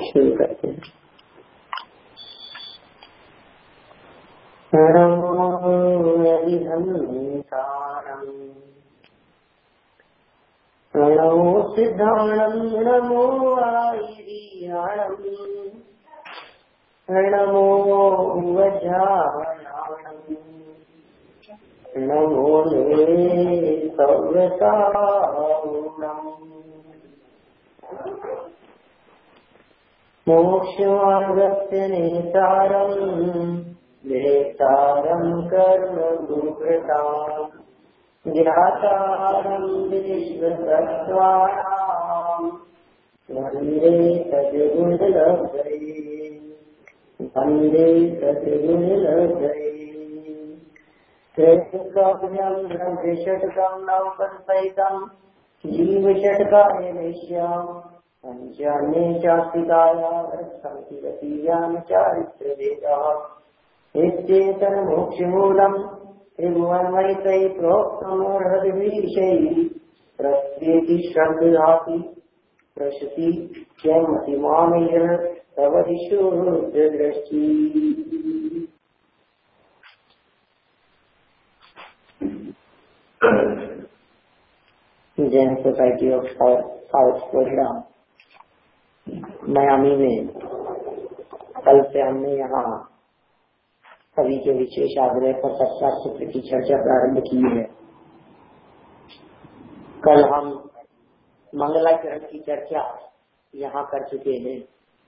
शुरू करते हैं। नमो यदिहंसारम् नमो सिद्धाणम् नमो आयिरीयाणम् नमो वज्रायाणम् नमो मे सव्यसारणम् मोक्षमार्गस्य नेतारम् वेतारम् कर्मभूभृताम् ज्ञातारम् विश्वसत्त्वानाम् वन्दे सद्गुणलब्धये वन्दे सद्गुणलब्धये। त्रैलोक्यम् ब्रह्मषट्कम् नवपञ्चैकम् जीवषट्काय नैष्याम् पञ्चान्ये चास्तिकाया संस्कृतीयानि चारित्रवेदाः निश्चेतन मोक्षमूलम् त्रिभुवनमयितैः प्रोक्तमोर्हद्विषैः प्रत्येति शब्दधाति प्रशति क्षमतिमानैः तव दृष्टि। Jain society of South Florida Miami में कल से हमने यहाँ सभी के विशेष आग्रह पर सत्कार सूत्र की चर्चा प्रारंभ की है। कल हम मंगलाचरण की चर्चा यहाँ कर चुके हैं।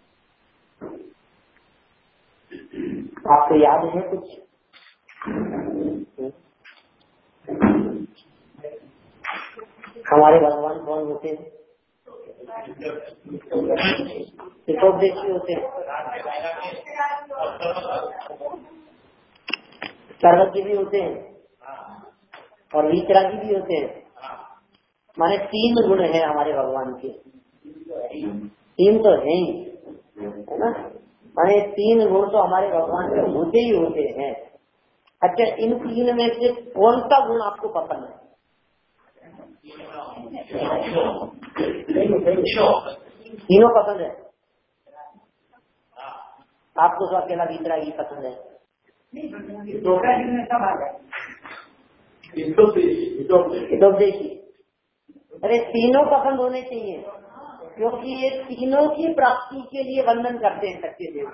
आपको याद है कुछ? हमारे भगवान कौन होते हैं? हितोपदेशी होते हैं, सर्वज्ञ भी होते हैं और वीतरागी भी होते हैं। माने 3 गुण हैं हमारे भगवान के। 3 तो हैं, है ना? माने 3 गुण तो हमारे भगवान के होते ही होते हैं। अच्छा, इन 3 में से कौन सा गुण आपको पसंद है? तीनों पसंद है। आपको तो अकेला वीतरागी पसंद है। हितोपदेशी। अरे तीनों पसंद होने चाहिए, क्योंकि ये तीनों की प्राप्ति के लिए वंदन करते हैं सच्चे देव।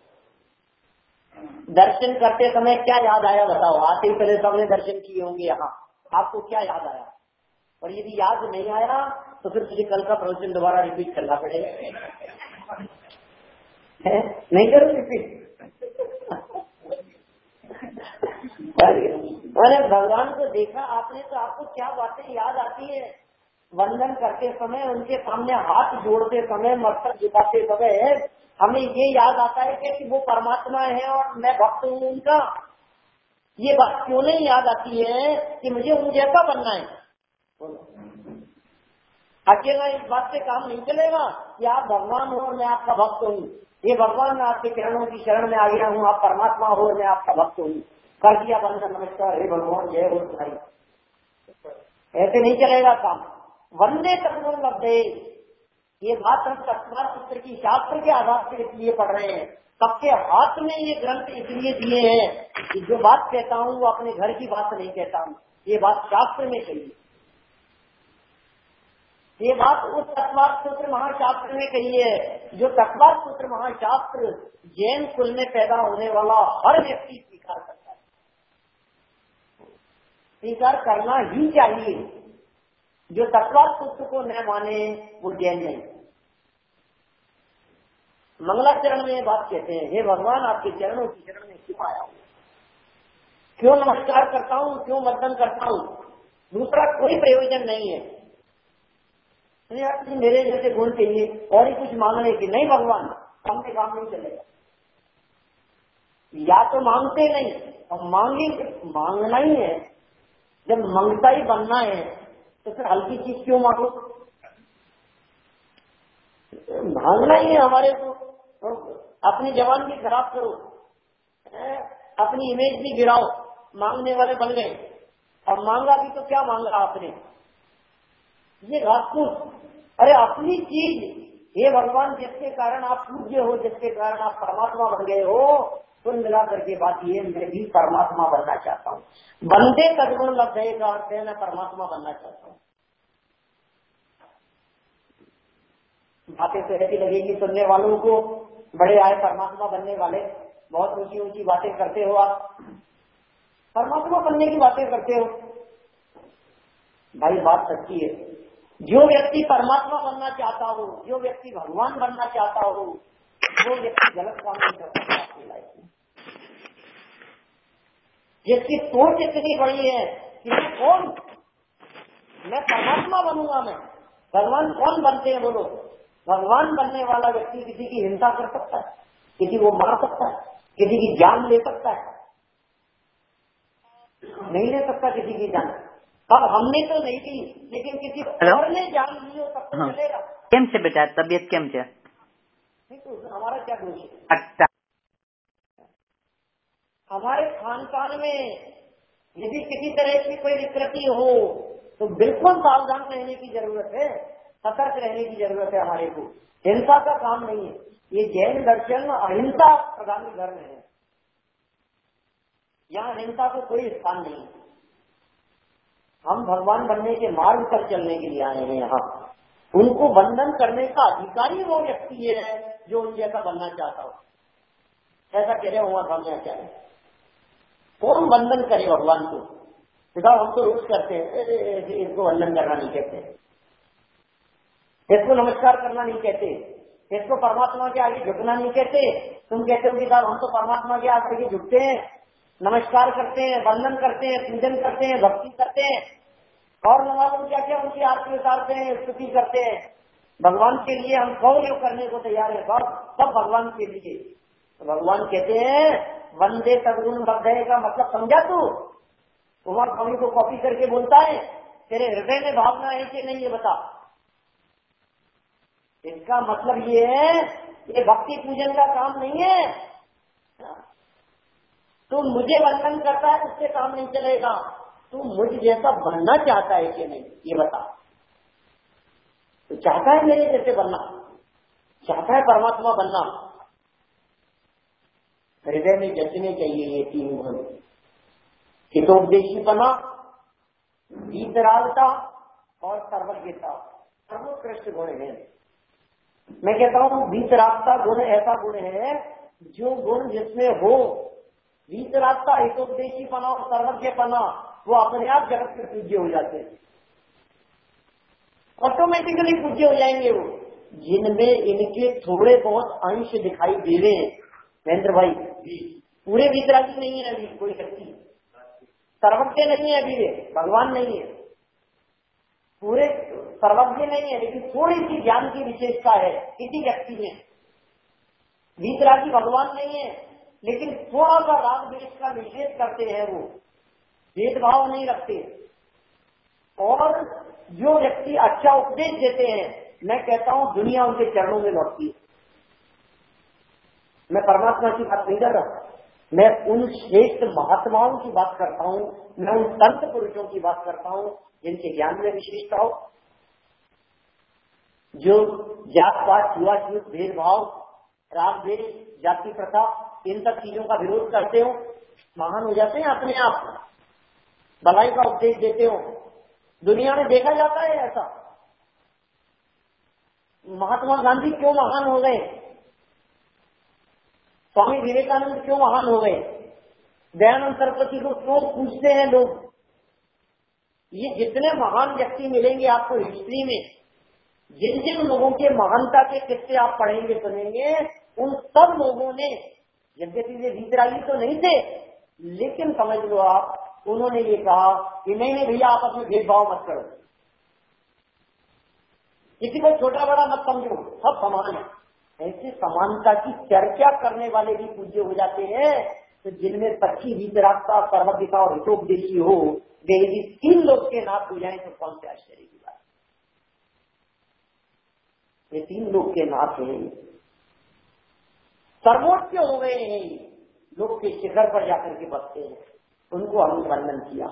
दर्शन करते समय क्या याद आया बताओ? आते ही पहले सबने दर्शन किए होंगे यहाँ, आपको क्या याद आया? और यदि याद नहीं आया तो फिर मुझे कल का प्रवचन दोबारा रिपीट करना पड़ेगा। नहीं करो रिपीट? मैंने भगवान को देखा आपने तो आपको क्या बातें याद आती है? वंदन करते समय, उनके सामने हाथ जोड़ते समय, मस्तक झुकाते समय हमें ये याद आता है कि वो परमात्मा है और मैं भक्त हूँ उनका। ये बात क्यों नहीं याद आती है कि मुझे उन जैसा बनना है? अकेला इस बात से काम नहीं चलेगा कि आप भगवान हो और मैं आपका भक्त हूँ। ये भगवान मैं आपके चरणों की शरण में आ गया हूँ, आप परमात्मा हो और मैं आपका भक्त हूँ। कर दिया बंधन, नमस्कार, हे भगवान जय हो तुम्हारी। ऐसे नहीं चलेगा काम। वंदे सद्गुण लब्धे, ये बात हम सत्कार सूत्र की शास्त्र के आधार से इसलिए पढ़ रहे हैं। सबके हाथ में ये ग्रंथ इसलिए दिए हैं कि जो बात कहता हूँ वो अपने घर की बात नहीं कहता हूँ, ये बात शास्त्र में कही। ये बात उस तत्वार्थ सूत्र महाशास्त्र में कही है, जो तत्वार्थ सूत्र महाशास्त्र जैन कुल में पैदा होने वाला हर व्यक्ति स्वीकार करता है। स्वीकार करना ही चाहिए। जो तत्वार्थ सूत्र को न माने वो जैन नहीं। मंगलाचरण में बात कहते हैं, हे भगवान आपके चरणों की शरण में क्यों आया हूँ, क्यों नमस्कार करता हूँ, क्यों वंदन करता हूँ? दूसरा कोई प्रयोजन नहीं है। मेरे जैसे गुण चाहिए और ही कुछ मांगने की नहीं। भगवान हमने काम नहीं चलेगा। या तो मांगते नहीं और मांगेंगे, मांगना ही है। जब मांगता ही बनना है तो फिर हल्की चीज क्यों मांगो? मांगना ही है हमारे को। अपनी जवान भी खराब करो, अपनी इमेज भी गिराओ, मांगने वाले बन गए। और मांगा भी तो क्या मांगा आपने? ये राजपूत। अरे अपनी चीज ये भगवान जिसके कारण आप पूज्य हो, जिसके कारण आप परमात्मा बन गए हो, कुल मिला करके बात ये, मैं भी परमात्मा बनना चाहता हूँ। बंदे सदगुण लब्धे का अर्थ है मैं परमात्मा बनना चाहता हूँ। बातें तो ऐसी लगेगी सुनने वालों को, बड़े आए परमात्मा बनने वाले, बहुत ऊंची ऊंची बातें करते हो आप, परमात्मा बनने की बातें करते हो। भाई बात सच्ची है, जो व्यक्ति परमात्मा बनना चाहता हो, जो व्यक्ति भगवान बनना चाहता हो, वो व्यक्ति गलत काम नहीं कर सकता अपनी लाइफ में। जिसकी सोच इतनी बड़ी है कि मैं परमात्मा बनूंगा, मैं भगवान कौन बनते हैं बोलो? भगवान बनने वाला व्यक्ति किसी की हिंसा कर सकता है, किसी को मार सकता है, किसी की जान ले सकता है? नहीं ले सकता किसी की जान। अब हमने तो नहीं ली, लेकिन किसी और ने जान ली हो तब तो चलेगा। केम छे बेटा, तबियत केम छे? नहीं तो हमारा क्या दोष है? अच्छा, हमारे खान पान में यदि किसी तरह की कोई विकृति हो तो बिल्कुल सावधान रहने की जरूरत है, सतर्क रहने की जरूरत है हमारे को। हिंसा का काम नहीं है, ये जैन दर्शन अहिंसा प्रधान धर्म है, यहाँ हिंसा को कोई स्थान नहीं। हम भगवान बनने के मार्ग पर चलने के लिए आए हैं यहाँ। उनको बंधन करने का अधिकारी वो व्यक्ति है जो उन जैसा बनना चाहता हो। ऐसा कह रहे हुआ बनना चाहे, कौन बंधन करे भगवान को? बताओ, हम तो रोज करते हैं, इसको वंदन करना नहीं कहते, इसको नमस्कार करना नहीं कहते, इसको परमात्मा के आगे झुकना नहीं कहते। तुम कहते हो कि साहब हम तो परमात्मा के आगे झुकते हैं, नमस्कार करते हैं, वंदन करते हैं, पूजन करते हैं, भक्ति करते हैं, और मालूम क्या क्या उनकी आरती उतारते हैं, स्तुति करते हैं। भगवान के लिए हम सब योग करने को तैयार है, सब भगवान के लिए। तो भगवान कहते हैं वंदे सद्गुण लब्धे का मतलब समझा तू? कुमार स्वामी को कॉपी करके बोलता है, तेरे हृदय में भावना है कि नहीं ये बता। इसका मतलब ये है, ये भक्ति पूजन का काम नहीं है। तू मुझे वंदन करता है उससे काम नहीं चलेगा, तू मुझ जैसा बनना चाहता है कि नहीं ये बता। तो चाहता है मेरे जैसे बनना, चाहता है परमात्मा बनना, हृदय में जचने चाहिए ये तीन गुण। हितोपदेशीपना, वीतरागता और सर्वज्ञता, सर्वोत्कृष्ट गुण है। मैं कहता हूँ वीतरागता गुण ऐसा गुण है जो गुण जिसमें हो, वीतरागता, हितोपदेशीपना और सर्वज्ञपना, वो अपने आप जगत के पूज्य हो जाते हैं, ऑटोमेटिकली पूज्य हो जाएंगे वो। जिनमें इनके थोड़े बहुत अंश दिखाई दे रहे हैं महेंद्र भाई, पूरे वीतरागी नहीं है अभी कोई शक्ति, सर्वज्ञ नहीं है अभी, वे भगवान नहीं है, पूरे सर्वज्ञ नहीं है, लेकिन थोड़ी सी ज्ञान की विशेषता है किसी व्यक्ति में। वीतरागी भगवान नहीं है, लेकिन थोड़ा सा राग द्वेष का निषेध करते हैं, वो भेदभाव नहीं रखते। और जो व्यक्ति अच्छा उपदेश देते हैं, मैं कहता हूं दुनिया उनके चरणों में लौटती है। मैं परमात्मा की बात नहीं कर रहा, मैं उन श्रेष्ठ महात्माओं की बात करता हूं, मैं उन संत पुरुषों की बात करता हूं जिनके ज्ञान में विशेषता हो, जो जात पात छुआछूत भेदभाव राग द्वेष जाति प्रथा इन सब चीजों का विरोध करते हो, महान हो जाते हैं अपने आप, भलाई का उपदेश देते हो। दुनिया में देखा जाता है ऐसा। महात्मा गांधी क्यों महान हो गए, स्वामी विवेकानंद क्यों महान हो गए, दयानंद सरस्वती को क्यों पूछते हैं लोग? ये जितने महान व्यक्ति मिलेंगे आपको हिस्ट्री में, जिन जिन लोगों के महानता के किस्से आप पढ़ेंगे सुनेंगे, उन सब लोगों ने, यद्यपि वे वीतरागी तो नहीं थे, लेकिन समझ लो आप, उन्होंने ये कहा कि नहीं नहीं भैया आप अपने भेदभाव मत करो, किसी को छोटा बड़ा मत समझो, सब समान है। ऐसे समानता की चर्चा करने वाले भी पूज्य हो जाते हैं। तो जिनमें सच्ची वीतरागता, सर्वज्ञता और हितोपदेशी हो, वे यदि तीन लोग के नाथ हो जाए तो कौन से आश्चर्य की बात। ये तीन लोग के नाथ हैं, सर्वोच्च हो गए हैं, लोग के शिखर पर जाकर के बसते हैं, उनको हमने वंदन किया।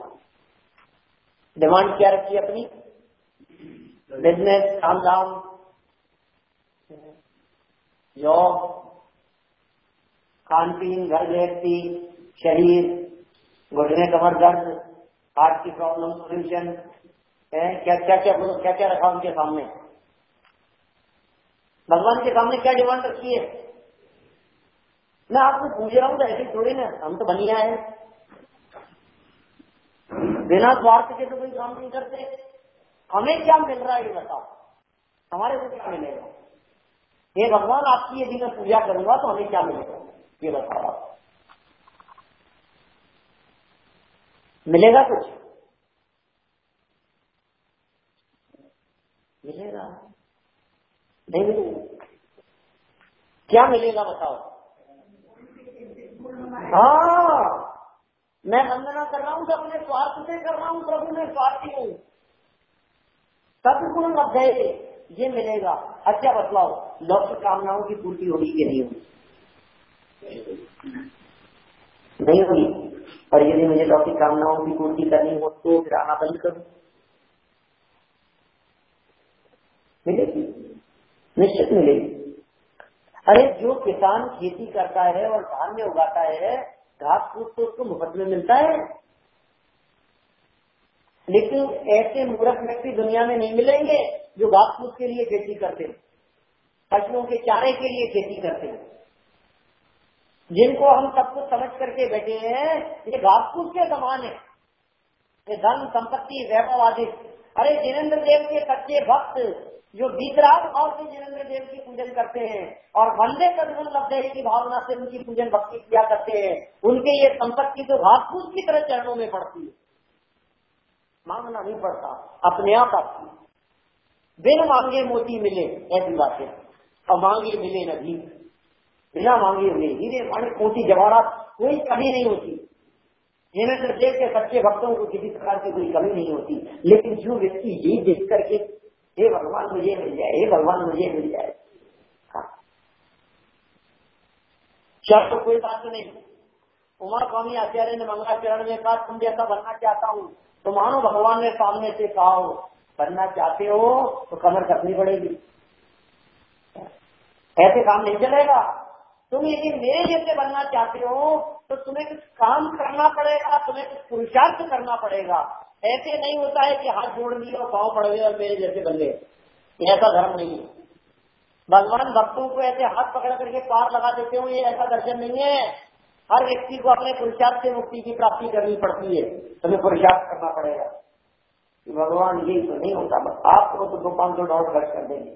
डिमांड क्या रखी अपनी? बिजनेस, काम धाम, जॉब, खान पीन, घर गृहस्थी, शरीर, घुटने कमर दर्द, हार्ट की प्रॉब्लम, सोल्यूशन है, क्या क्या क्या क्या क्या रखा उनके सामने। भगवान के सामने क्या डिमांड रखी है? मैं आपको पूछ रहा हूँ तो ऐसे थोड़ी ना, हम तो बनिया है, बिना स्वार्थ के तो कोई काम नहीं करते। हमें क्या मिल रहा है ये बताओ, हमारे को क्या मिलेगा? ये भगवान आपकी यदि मैं पूजा करूंगा तो हमें क्या मिलेगा ये बताओ आप। मिलेगा कुछ? मिलेगा नहीं? मिलेगा। क्या मिलेगा बताओ? हाँ, मैं वंदना कर रहा हूँ तो अपने स्वार्थ से कर रहा हूँ, प्रभु मैं स्वार्थी हूँ। सदगुण अध्याय ये मिलेगा। अच्छा बतलाओ, लौकिक कामनाओं की पूर्ति होगी कि नहीं होगी? नहीं होगी। और यदि मुझे लौकिक कामनाओं की पूर्ति करनी हो तो फिर आना बंद करूं? मिलेगी, निश्चित मिलेगी। अरे जो किसान खेती करता है और धान्य उगाता है, घास फूस तो उसको मुफ्त में मिलता है। लेकिन ऐसे मूर्ख व्यक्ति दुनिया में नहीं मिलेंगे जो घास फूस के लिए खेती करते हैं, पशुओं के चारे के लिए खेती करते हैं, जिनको हम सब कुछ समझ करके बैठे हैं ये घास फूस के समान है, ये धन संपत्ति वैभव आदि। अरे जिनेन्द्र देव के सच्चे भक्त जो बीतराग भाव से जिनेन्द्र देव की पूजन करते हैं और वंदे तद्गुण लब्धे की भावना से उनकी पूजन भक्ति किया करते हैं, उनके ये संपत्ति तो घास फूस की तरह चरणों में पड़ती है। मांगना नहीं पड़ता, अपने आप आती। बिन मांगे मोती मिले, ऐसी बात है। और मांगे मिले न भी, बिना मांगे हुए हीरे माणिक मोती जवाहरात कोई कमी नहीं होती। जिनेन्द्र देव के सच्चे भक्तों को किसी प्रकार की कोई कमी नहीं होती। लेकिन जो व्यक्ति ये देख करके हे भगवान मुझे मिल जाए, हे भगवान मुझे मिल जाए, चलो कोई बात नहीं। उमा स्वामी आचार्य ने मंगलाचरण में कहा तुम जैसा बनना चाहता हूँ, तो मानो भगवान ने सामने से कहा हो बनना चाहते हो तो कमर कसनी पड़ेगी, ऐसे काम नहीं चलेगा। तुम यदि मेरे जैसे बनना चाहते हो तो तुम्हें कुछ काम करना पड़ेगा, तुम्हें कुछ पुरुषार्थ करना पड़ेगा। ऐसे नहीं होता है कि हाथ जोड़ लिए और पांव पड़ गए और मेरे जैसे बन गए, ऐसा धर्म नहीं है। भगवान भक्तों को ऐसे हाथ पकड़ करके पार लगा देते हो, ये ऐसा दर्शन नहीं है। हर व्यक्ति को अपने पुरुषार्थ से मुक्ति की प्राप्ति करनी पड़ती है, तुम्हें पुरुषार्थ करना पड़ेगा। भगवान यही तो नहीं होता, बस आपको तो 200-500 डॉलर खर्च कर देंगे,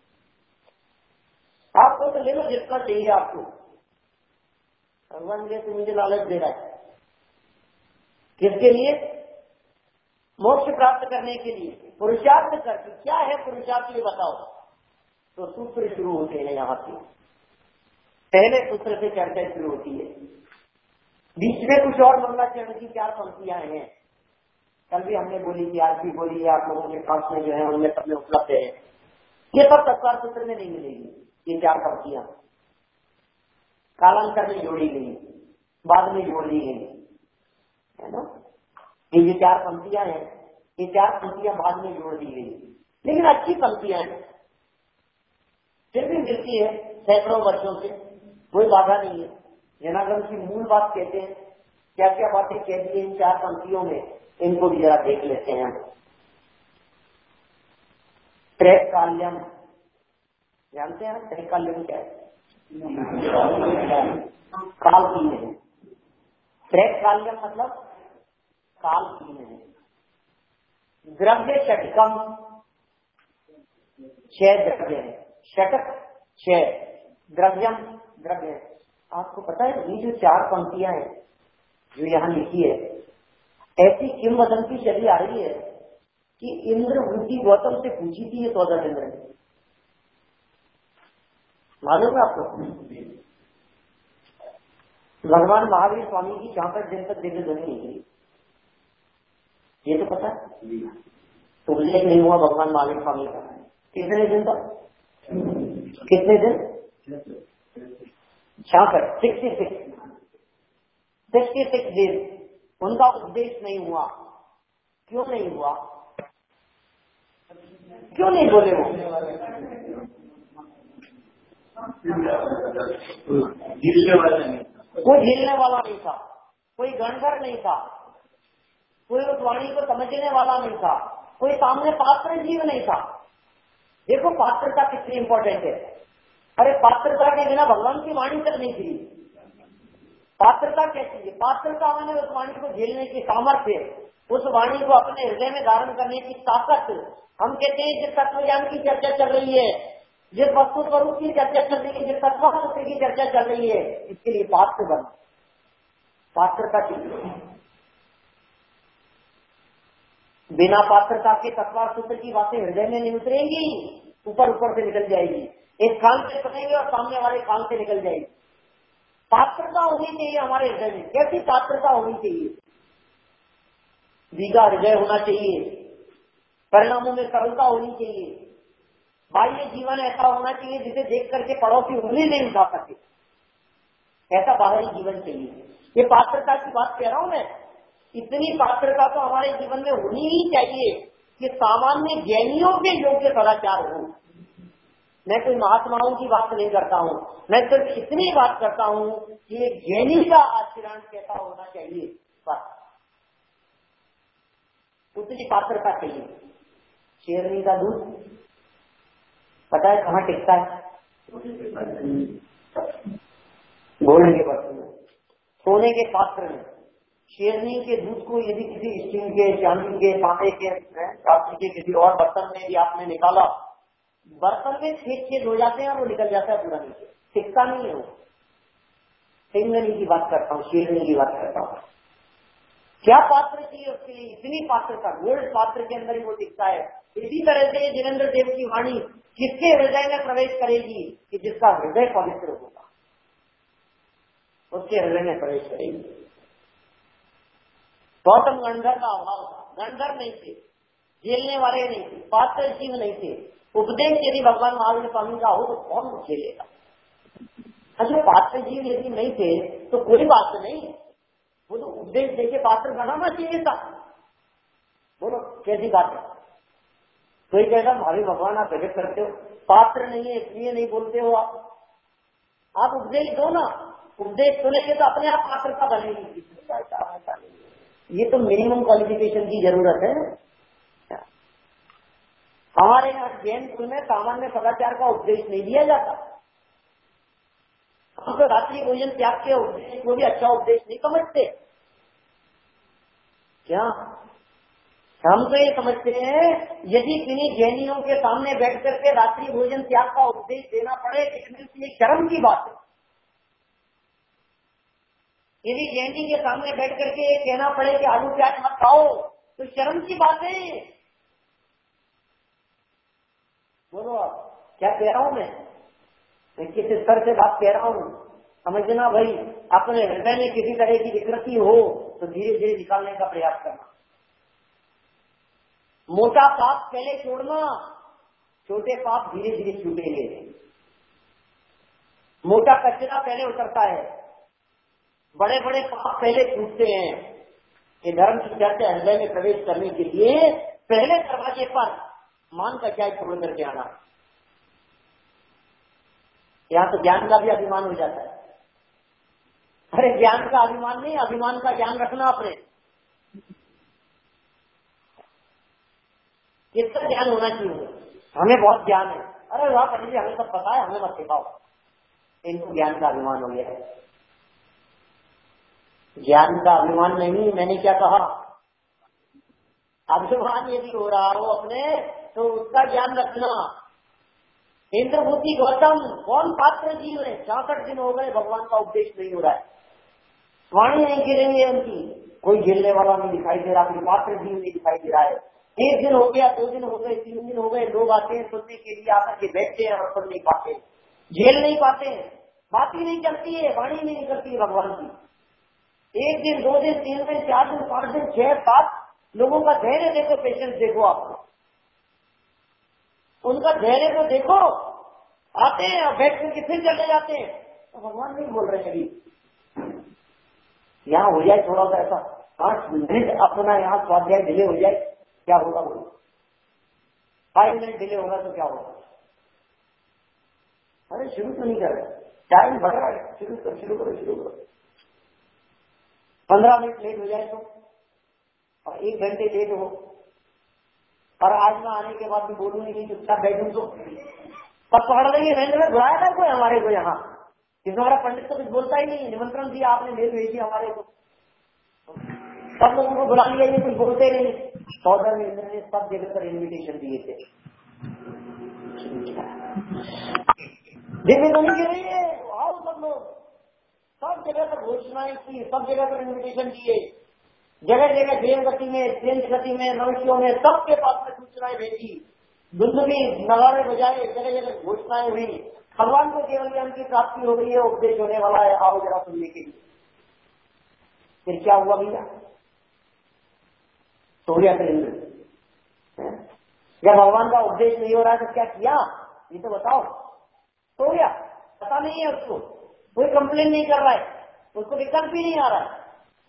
आपको तो ले लो जितना चाहिए आपको। भगवान जैसे मुझे लालच दे रहा है, किसके लिए? मोक्ष प्राप्त करने के लिए पुरुषार्थ करके। क्या है पुरुषार्थ ये बताओ? तो सूत्र शुरू होते हैं यहाँ से, पहले सूत्र से चर्चा शुरू होती है, बीच में कुछ और मंगलाचरण की 4 पंक्तियां हैं। कल भी हमने बोली थी, आज भी बोली है, आप लोगों के पास में जो है उनमें सब में उपलब्ध है। ये सब तत्वार सूत्र में नहीं मिलेगी, ये 4 पंक्तियां कालांतर में जोड़ी गई, बाद में जोड़ दी गई है ना। ये 4 पंक्तियां हैं, ये 4 पंक्तियां बाद में जोड़ दी गई, लेकिन अच्छी पंक्तियां हैं, फिर भी मिलती है सैकड़ों वर्षों से, कोई बाधा नहीं है। जनागम की मूल बात कहते हैं, क्या क्या बातें कह दी इन 4 पंक्तियों में, इनको भी जरा देख लेते हैं। त्रैकाल्यम जानते हैं? त्रैकाल्यम क्या है? काल 3 है। त्रैकाल्यम मतलब काल 3 है। द्रव्य षटकम, 6 द्रव्य है। षटक 6, द्रव्यम द्रव्य। आपको पता है ये जो 4 पंक्तियां हैं जो यहाँ लिखी है, ऐसी किंवदंती चली आ रही है कि इंद्र उनकी गौतम से पूछी थी ये 14 इंद्र ने, मालूम है आपको? भगवान महावीर स्वामी की 64 दिन तक दिव्य ध्वनि निकली, ये तो पता है। तो उल्लेख नहीं हुआ भगवान महावीर स्वामी का कितने दिन तक, कितने दिन? 66 दिन उनका उपदेश नहीं हुआ। क्यों नहीं हुआ? क्यों नहीं बोले वो? कोई झेलने वाला नहीं था, कोई गणधर नहीं था, कोई उस वाणी को समझने वाला नहीं था, कोई सामने पात्र जीव नहीं था। देखो पात्रता कितनी इंपॉर्टेंट है। अरे पात्रता के बिना भगवान की वाणी तक नहीं थी। पात्रता क्या चीज है? पात्रता मैंने उस वाणी को झेलने की सामर्थ्य, उस वाणी को अपने हृदय में धारण करने की ताकत। हम कहते हैं जिस तत्व ज्ञान की चर्चा चल रही है, जिस वस्तु स्वरूप की चर्चा चल रही है, जिस तत्व की चर्चा चल रही है, इसके लिए पात्र बन, पात्रता चाहिए। बिना पात्रता के तत्वार सूत्र की बातें हृदय में नहीं उतरेंगी, ऊपर ऊपर से निकल जाएगी। एक कान से सुनेंगे और सामने वाले कान से निकल जाएगी। पात्रता होनी चाहिए हमारे हृदय में। कैसी पात्रता होनी चाहिए? दीघा हृदय होना चाहिए, परिणामों में सरलता होनी चाहिए, बाह्य जीवन ऐसा होना चाहिए जिसे देख करके पड़ोसी उंगली नहीं उठा सके, ऐसा बाहरी जीवन चाहिए। ये पात्रता की बात कह रहा हूं मैं। इतनी पात्रता तो हमारे जीवन में होनी ही चाहिए कि सामान्य ज्ञानियों के योग्य सदाचार हो। मैं कोई महात्माओं की बात नहीं करता हूँ, मैं सिर्फ इतनी बात करता हूँ कि एक ज्ञानी का आचरण कैसा होना चाहिए, बस उतनी पात्रता चाहिए। शेरनी का दूध पता है कहाँ टिकता है? गोल्ड के बर्तन में, सोने के पात्र में। शेरनी के दूध को यदि किसी स्टील के, चांदी के, तांबे के, प्लास्टिक के किसी और बर्तन में यदि आपने निकाला, बर्तन में छेद हो जाते हैं और वो निकल जाता है पूरा नीचे, टिकता नहीं है वो। सिंगनी की बात करता हूँ, शेरनी की बात करता हूँ। क्या पात्र चाहिए उसके लिए? इतनी पात्रता, गोल्ड पात्र के अंदर ही वो टिकता है। इसी तरह से जिनेंद्र देव की वाणी किसके हृदय में प्रवेश करेगी? कि जिसका हृदय पवित्र होगा, उसके हृदय में प्रवेश करेगी। गौतम गणधर का अभाव था, गणधर नहीं थे, झेलने वाले नहीं थे, पात्र जीव नहीं थे। उपदेश यदि भगवान महावीर स्वामी का हो तो कौन झेलेगा? अच्छा, पात्र जीव यदि नहीं थे तो कोई बात नहीं, वो तो उपदेश देके पात्र बनाना चाहिए था। बोलो कैसी बात है? कोई कहेगा भाभी भगवान आप गजब करते हो, पात्र नहीं है इसलिए नहीं बोलते हो आप उपदेश दो ना। उपदेश सुनेंगे तो अपने आप पात्रता बनेगी। ये तो मिनिमम क्वालिफिकेशन की जरूरत है। हमारे यहाँ जैन स्कूल में सामान्य सदाचार का उपदेश नहीं दिया जाता। हम तो रात्रि भोजन त्याग के उपदेश को भी अच्छा उपदेश नहीं समझते। क्या हम तो ये समझते हैं यदि किन्हीं जैनियों के सामने बैठ करके रात्रि भोजन त्याग का उपदेश देना पड़े, ये शर्म की बात है। यदि जैनी के सामने बैठ करके ये कहना पड़े कि आलू प्याज मत खाओ, तो शर्म की बात है। बोलो आप क्या कह रहा हूं मैं किस स्तर से बात कह रहा हूं? समझना भाई, अपने हृदय में किसी तरह की विकृति हो तो धीरे धीरे निकालने का प्रयास करना। मोटा पाप पहले छोड़ना, छोटे पाप धीरे धीरे छूटेंगे। मोटा कचरा पहले उतरता है, बड़े बड़े पाप पहले छूटते हैं। ये धर्म की चर्चा हृदय में प्रवेश करने के लिए पहले दरवाजे पर मान का क्या छोड़ करके आना। यहाँ तो ज्ञान का भी अभिमान हो जाता है। अरे ज्ञान का अभिमान नहीं, अभिमान का ज्ञान रखना अपने। कितना ज्ञान होना चाहिए? हमें बहुत ज्ञान है। अरे वाह पंडित जी हमें सब पता है, हमें मत सिखाओ। इनको ज्ञान का अभिमान हो गया है। ज्ञान का अभिमान नहीं, मैंने क्या कहा? अभिमान यदि हो रहा हो अपने तो उसका ज्ञान रखना। इंद्रभूति गौतम कौन पात्र जीव है? 66 दिन हो गए भगवान का उपदेश नहीं हो रहा है, वाणी नहीं गिरेंगे उनकी, कोई झेलने वाला नहीं दिखाई दे रहा, कोई पात्र जीव नहीं दिखाई दे रहा है। 1 दिन हो गया, 2 दिन हो गए, 3 दिन हो गए, लोग आते हैं सुनने के लिए, आकर के बैठते हैं और सुन नहीं पाते, झेल नहीं पाते, बात ही नहीं चलती है, वाणी नहीं निकलती है भगवान की। 1 दिन, 2 दिन, 3 दिन, 4 दिन, 5 दिन, 6, 7 लोगों का धैर्य देखो, पेशेंस देखो आप, उनका धैर्य तो देखो। आते हैं और बैठ करके फिर चले जाते हैं, तो भगवान नहीं बोल रहे हैं। अभी यहाँ हो जाए थोड़ा सा ऐसा 5 मिनट अपना यहाँ स्वाध्याय डिले हो जाए, क्या होगा? बोलो 5 मिनट डिले होगा तो क्या होगा? अरे शुरू तो नहीं कर रहे, टाइम बढ़ रहा है, शुरू करो। 15 मिनट लेट हो जाए तो, और 1 घंटे लेट हो, और आज मैं आने के बाद भी बोलूंगी नहीं, चुपचाप बैठूं तो तब पकड़ लेंगे। मैंने बुलाया था कोई हमारे को यहाँ, क्योंकि हमारा पंडित तो कुछ बोलता ही नहीं, निमंत्रण दिया आपने, मेल भेजी हमारे को, सब लोगों को बुला लिया, ये कुछ बोलते नहीं। 14 में इंद्र ने सब जगह पर इन्विटेशन दिए थे, दिल्ली तो नहीं गिर रही है, आओ सब लोग, सब जगह पर घोषणाएं की, सब जगह पर इन्विटेशन दिए, जगह जगह देवगति में, तेज गति में, नवशियों में, सबके पास में सूचनाएं भेजी, दुंदुभी नगाड़े बजाए, जगह जगह घोषणाएं हुई। भगवान को केवल ज्ञान की प्राप्ति हो गई है, उपदेश होने वाला है, आओ जरा सुनने के लिए। फिर क्या हुआ भैया? सो गया फिर इंद्र। जब भगवान का उपदेश नहीं हो रहा है तो क्या किया, ये तो बताओ। सो गया, पता नहीं है उसको, कोई कंप्लेन नहीं कर रहा है, उसको विकल्प भी नहीं आ रहा है।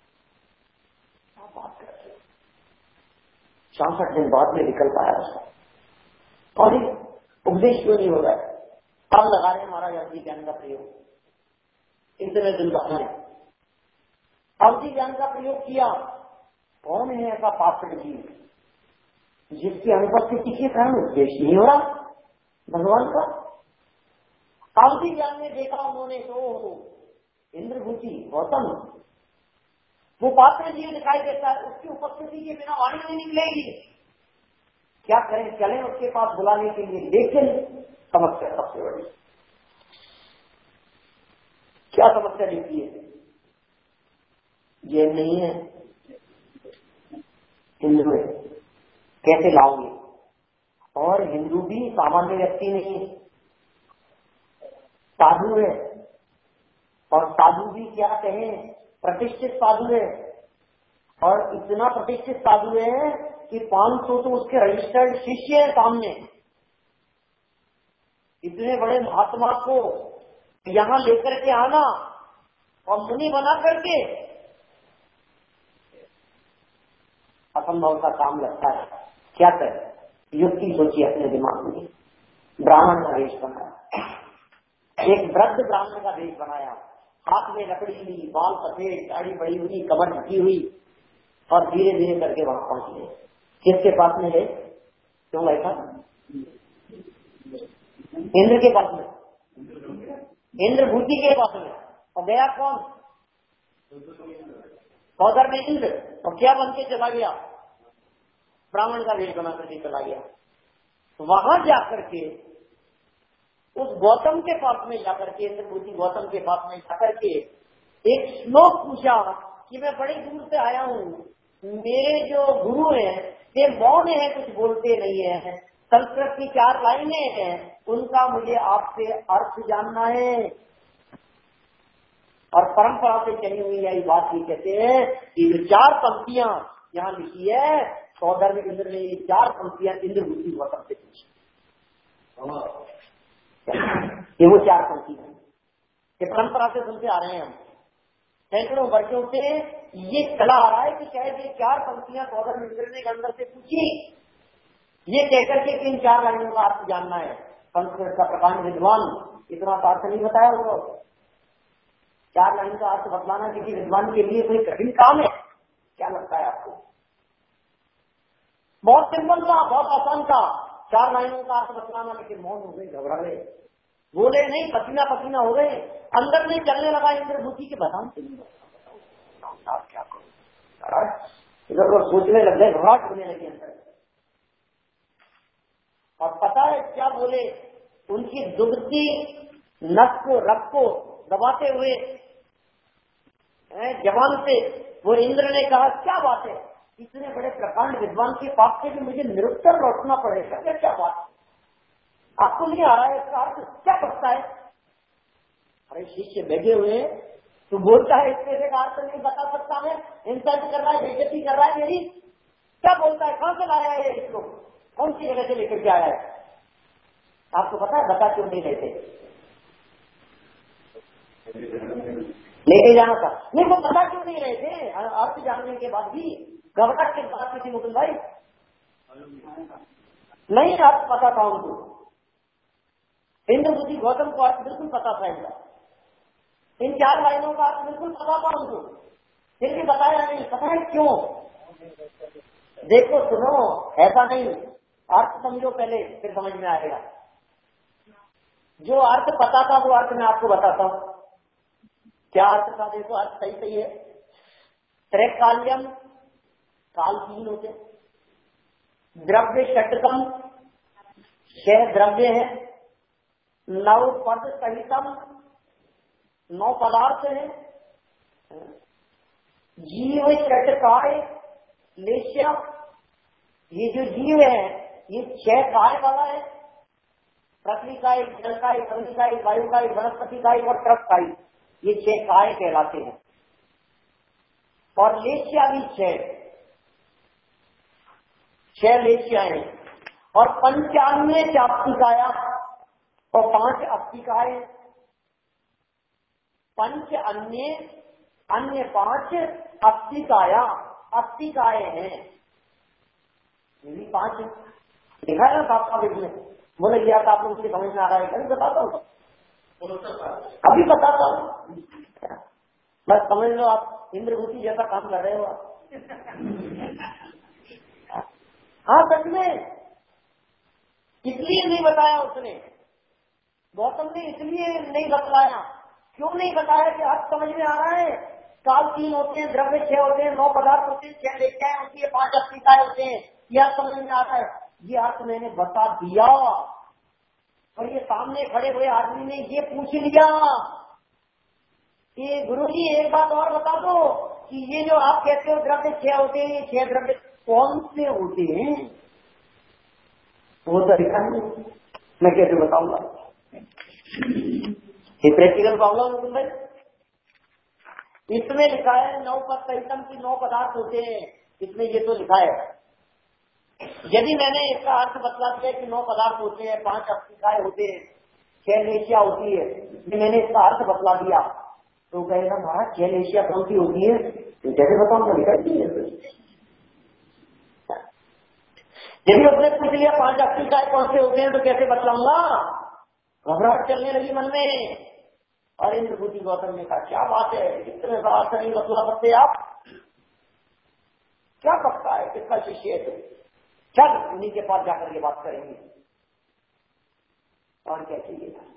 64 दिन बाद में विकल्प आया उसका, और उपदेश क्यों नहीं हो रहा है? हम लगा रहे हैं महाराज अवधि ज्ञान का प्रयोग, इतने दिन बाद अवधि ज्ञान का प्रयोग किया। कौन है ऐसा पात्र जीव जिसकी अनुपस्थिति के कारण उपदेश नहीं हो रहा भगवान का? अवधि ज्ञान में देखा उन्होंने तो इंद्रभूति गौतम, वो पात्र जीव दिखाई देता है, उसकी उपस्थिति के बिना वाणी नहीं निकलेगी। क्या करें, चलें उसके पास बुलाने के लिए, लेकिन समस्या सबसे बड़ी क्या समस्या दिखती है? ये नहीं है हिंदू है, कैसे लाओगे? और हिंदू भी सामान्य व्यक्ति नहीं है, साधु है, और साधु भी क्या कहें, प्रतिष्ठित साधु है, और इतना प्रतिष्ठित साधु है कि 500 तो उसके रजिस्टर्ड शिष्य है सामने। इतने बड़े महात्मा को यहां लेकर के आना और मुनि बना करके असंभव का काम लगता है। क्या करें, युक्ति सोची अपने दिमाग में। ब्राह्मण का वेश बनाया, एक वृद्ध ब्राह्मण का वेश बनाया, हाथ में लकड़ी ली, बाल सफेद, दाढ़ी बड़ी हुई, कमर ढकी हुई, और धीरे धीरे करके वहां पहुंच गए। किसके पास में है? क्यों बैठा? इंद्र के पास में, इंद्रभूति के पास में। और गया कौन? सौदर में इंद्र। और क्या बन के चला गया? ब्राह्मण का वेश बना करके चला गया। वहां जाकर के उस गौतम के पास में जाकर के, इंद्रभूति गौतम के पास में जाकर के एक श्लोक पूछा कि मैं बड़ी दूर से आया हूँ, मेरे जो गुरु हैं वे मौन है, कुछ बोलते नहीं है, संस्कृत की 4 लाइनें हैं, उनका मुझे आपसे अर्थ जानना है। और परंपरा से चली हुई यही बात ही कहते हैं कि जो 4 पंक्तियां यहाँ लिखी है, सौदर में इंद्र ने ये 4 पंक्तियां इंद्रभूति गौतम से पूछी। ये वो 4 पंक्तियां ये परंपरा से सुनते आ रहे हैं हम सैकड़ों वर्षों से। ये चला आ रहा है कि शायद ये 4 पंक्तियां सौदर में इंद्र ने अंदर से पूछी, ये कहकर के इन 4 लाइनों का अर्थ जानना है। संस्कृत का प्रकांड विद्वान इतना अर्थ नहीं बताया वो। 4 लाइन का अर्थ बतलाना किसी विद्वान के लिए कोई कठिन काम है? क्या लगता है आपको? बहुत सिंपल था, बहुत आसान था 4 लाइनों का अर्थ बतलाना, लेकिन मौन हो गए, घबरा गए, बोले नहीं, पसीना पसीना हो गए, अंदर नहीं चलने लगा इंद्रभूति के बताओ क्या करो, इधर सोचने लग गए, घबराहट होने लगी अंदर। और पता है क्या बोले? उनकी दुबती नस को, रक्त को दबाते हुए जवान से वो इंद्र ने कहा, क्या बात है, इतने बड़े प्रकांड विद्वान के पास से भी मुझे निरुत्तर लौटना पड़ेगा? क्या बात है, आपको नहीं आ रहा है इसका अर्थ? क्या पड़ता है? अरे शिष्य बैठे हुए, तू बोलता है इसके का अर्थ नहीं बता सकता मैं, इंसल्ट कर रहा है, बेइज्जती कर रहा है मेरी, क्या बोलता है? कहां से लाया है इसको? कौन सी जगह से लेकर के आया है? आपको पता है बता क्यों नहीं रहते? लेके जाना था, नहीं वो पता क्यों नहीं रहे थे? अर्थ जानने के बाद भी घबराहट के बाद किसी मुकुल भाई नहीं अर्थ पता था उनको। इंद्रबुद्धि गौतम को अर्थ बिल्कुल पता था इनका, इन 4 लाइनों का अर्थ बिल्कुल पता था उनको, फिर भी बताया नहीं। पता है क्यों? देखो सुनो, ऐसा नहीं, अर्थ समझो पहले फिर समझ में आएगा। जो अर्थ पता था वो अर्थ मैं आपको बताता हूँ। क्या अर्थ था? देखो अर्थ सही सही है। त्रैकाल्यम, काल 3 होते, द्रव्य षटकम, 6 द्रव्य है, 9 पद सहितम, 9 पदार्थ है, जीव षटकाय लेश्या, ये जो जीव है ये 6 काय वाला है, पृथ्वी का एक, जल का एक, अग्नि का एक, वायु का एक, वनस्पति का एक और ट्रक का एक, ये 6 काय कहलाते हैं। और लेश्या भी 6 लेश्याएं, और 95 चाप्तिकाया और 5 अस्तिकाय, 5 अन्य 5 अस्तिकाया, अस्तिकाय हैं, ये भी 5 लिखा है ना आपका विध में। बोले लिया था आप लोग, मुझे समझ में आ रहा है? कभी बताता हूँ, अभी बताता हूँ, बस समझ लो आप इंद्रभूति जैसा काम कर रहे हो आप। हाँ सच में, इसलिए नहीं बताया उसने, गौतम ने इसलिए नहीं बतलाया। क्यों नहीं बताया? कि आप समझ में आ रहा है, काल 3 होते हैं, द्रव्य 6 होते हैं, 9 पदार्थ होते हैं, 6 लेख्याएं होती है, 5 अस्तिकाएं होते हैं, यह समझ में आता है। ये अर्थ मैंने बता दिया और ये सामने खड़े हुए आदमी ने ये पूछ लिया कि गुरुजी एक बात और बता दो कि ये जो आप कहते हो द्रव्य 6 होते हैं, ये 6 द्रव्य कौन से होते हैं? वो तो लिखा नहीं, मैं कैसे बताऊंगा? ये प्रैक्टिकल प्रॉब्लम है तुम भाई। इसमें लिखा है 9 पद सहितम की 9 पदार्थ होते हैं, इसमें ये तो लिखा है। यदि मैंने इसका अर्थ बतला दिया कि 9 पदार्थ होते हैं, 5 अस्तिकाएं होते हैं, 6 लेशिया होती है, यदि मैंने इसका अर्थ बतला दिया तो कहेगा महाराज 6 लेशिया कौन सी होती है? तो कैसे बताऊंगा? लिखा नहीं है। यदि उसने पूछ लिया 5 अस्तिकाएं कौन से होते हैं तो कैसे बतलाऊंगा? घबराहट चलने लगी मन में। और इंद्रभूति गौतम ने कहा क्या बात है, इतने बड़ा अर्थ नहीं बतला सकते आप? क्या पकता है, किसका शिष्य है तुम? चल उन्हीं के पास जाकर के बात करेंगे। और क्या चाहिए था?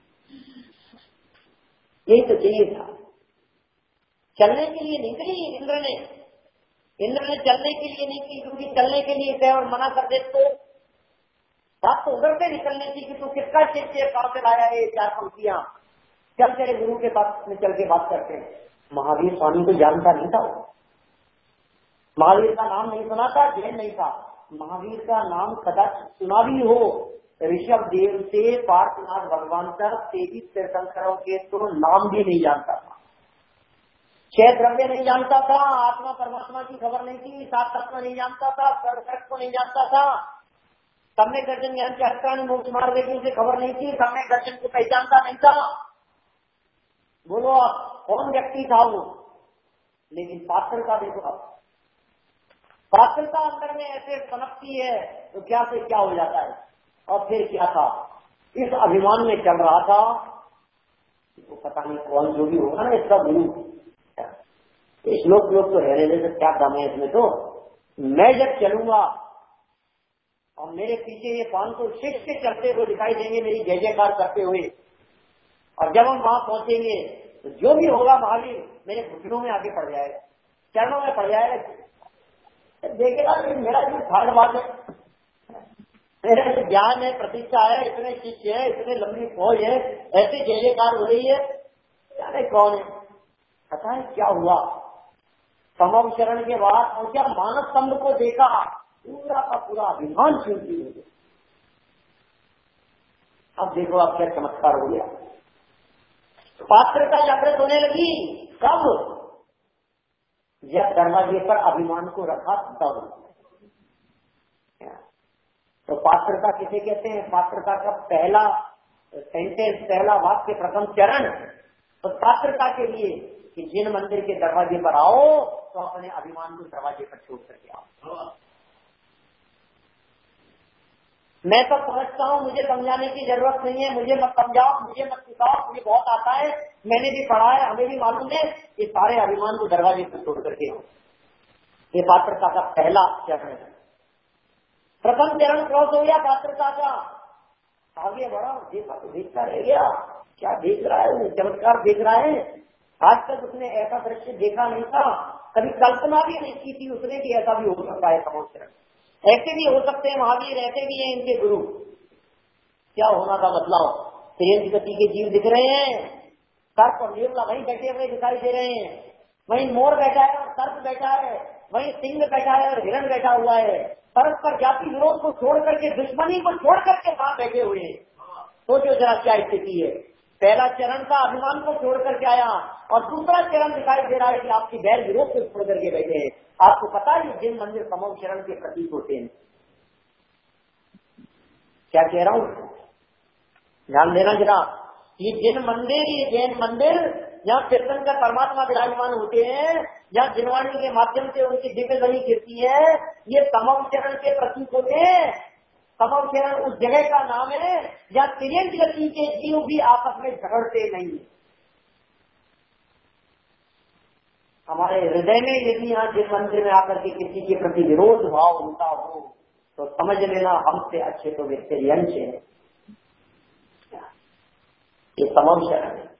यही तो चाहिए था। चलने के लिए नहीं कही इंद्र ने चलने के लिए नहीं की, क्योंकि चलने के लिए कहे और मना कर दे तो बात तो उधर से निकलनी थी कि तू किसका शिष्य कहां से लाया है 4 पंक्तियां, चल तेरे गुरु के पास में चल के बात करते हैं। महावीर स्वामी को जानता नहीं था, महावीर का नाम नहीं सुना था, जैन नहीं था। महावीर का नाम कदाच सुना भी हो, ऋषभ देव से पार्थनाथ भगवान तक 23 तीर्थंकरों के तो नाम भी नहीं जानता था, 6 द्रव्य नहीं जानता था, आत्मा परमात्मा की खबर नहीं थी, 7 तत्व नहीं जानता था, सर्वशक्त को नहीं जानता था, सम्यक दर्शन ज्ञान के हस्तान मोक्ष मार्ग की उसे खबर नहीं थी, सम्यक दर्शन को पहचानता नहीं था। बोलो आप कौन व्यक्ति था वो? लेकिन पात्रता देखो आप, पात्रता अंदर में ऐसे पनपती है तो क्या से क्या हो जाता है। और फिर क्या था, इस अभिमान में चल रहा था, तो पता नहीं कौन जो भी होगा ना इसका गुरु, इस लोग तो रहने दे, क्या काम है इसमें। तो मैं जब चलूंगा और मेरे पीछे ये 500 शिष्य चलते हुए दिखाई देंगे मेरी जय जयकार करते हुए, और जब हम वहां पहुंचेंगे तो जो भी होगा महावीर मेरे घुटनों में आगे पड़ जाएगा, चरणों में पड़ जाएगा, देखेगा कि मेरा जो भागवाद है, मेरा जो ज्ञान है, प्रतिष्ठा है, इतने शिष्य है, इतने लंबी फौज है, ऐसी जय जयकार हो रही है, जाने कौन है। पता है क्या हुआ? समव शरण के बाद पहुंचा, मानव स्तंभ को देखा, पूरा का पूरा अभिमान छूटी हो गया। अब देखो अब क्या चमत्कार हो गया, पात्रता जागृत होने लगी। कब? जब दरवाजे पर अभिमान को रखा तब। तो पात्रता किसे कहते हैं? पात्रता का पहला सेंटेंस, पहला वाक्य, प्रथम चरण तो पात्रता के लिए कि जिन मंदिर के दरवाजे पर आओ तो अपने अभिमान को दरवाजे पर छोड़ करके आओ। मैं तो समझता हूँ, मुझे समझाने की जरूरत नहीं है, मुझे मत समझाओ, मुझे मत सिखाओ, मुझे बहुत आता है, मैंने भी पढ़ा है, हमें भी मालूम है। ये सारे अभिमान को दरवाजे पर छोड़ करके ये पात्रता का पहला चरण है। प्रथम चरण क्रॉस हो गया पात्रता का, आगे बढ़ा, देखा तो देखता रह गया, क्या देख रहा है वो, चमत्कार देख रहा है। आज तक उसने ऐसा दृश्य देखा नहीं था, कभी कल्पना भी नहीं की थी उसने कि ऐसा भी हो सकता है। प्रथम चरण ऐसे भी हो सकते हैं महावीर, ऐसे भी हैं इनके गुरु। क्या होना का बदलाव, तेज गति के जीव दिख रहे हैं, सर्प और नेवला वहीं बैठे हुए दिखाई दे रहे हैं, वहीं मोर बैठा है और सर्प बैठा है, वहीं सिंह बैठा है और हिरण बैठा हुआ है। परस्पर जाति विरोध को छोड़ करके, दुश्मनी को छोड़ करके वहां बैठे हुए हैं। सोचो जरा क्या स्थिति है। पहला चरण का अभिमान को छोड़ करके आया और दूसरा चरण दिखाई दे रहा है कि आपकी बैर विरोध को छोड़ करके बैठे हैं। आपको पता है जिन मंदिर समम शरण के प्रतीक होते हैं, क्या कह रहा हूँ, ध्यान देना जरा। ये जिन मंदिर, ये जैन मंदिर जहाँ तीर्थंकर परमात्मा विराजमान होते हैं, जहाँ जिनवाणी के माध्यम से उनकी दिव्य ध्वनि गिरती है, ये समम शरण के प्रतीक होते हैं। समम शरण उस जगह का नाम है जहाँ तिर्यंत गति के जीव भी आपस में झगड़ते नहीं। हमारे हृदय में यदि यहाँ जिस मंदिर में आकर के किसी के प्रति विरोध भाव उनका हो तो समझ लेना हमसे अच्छे तो वे तिर्यंत है। ये समम शरण है।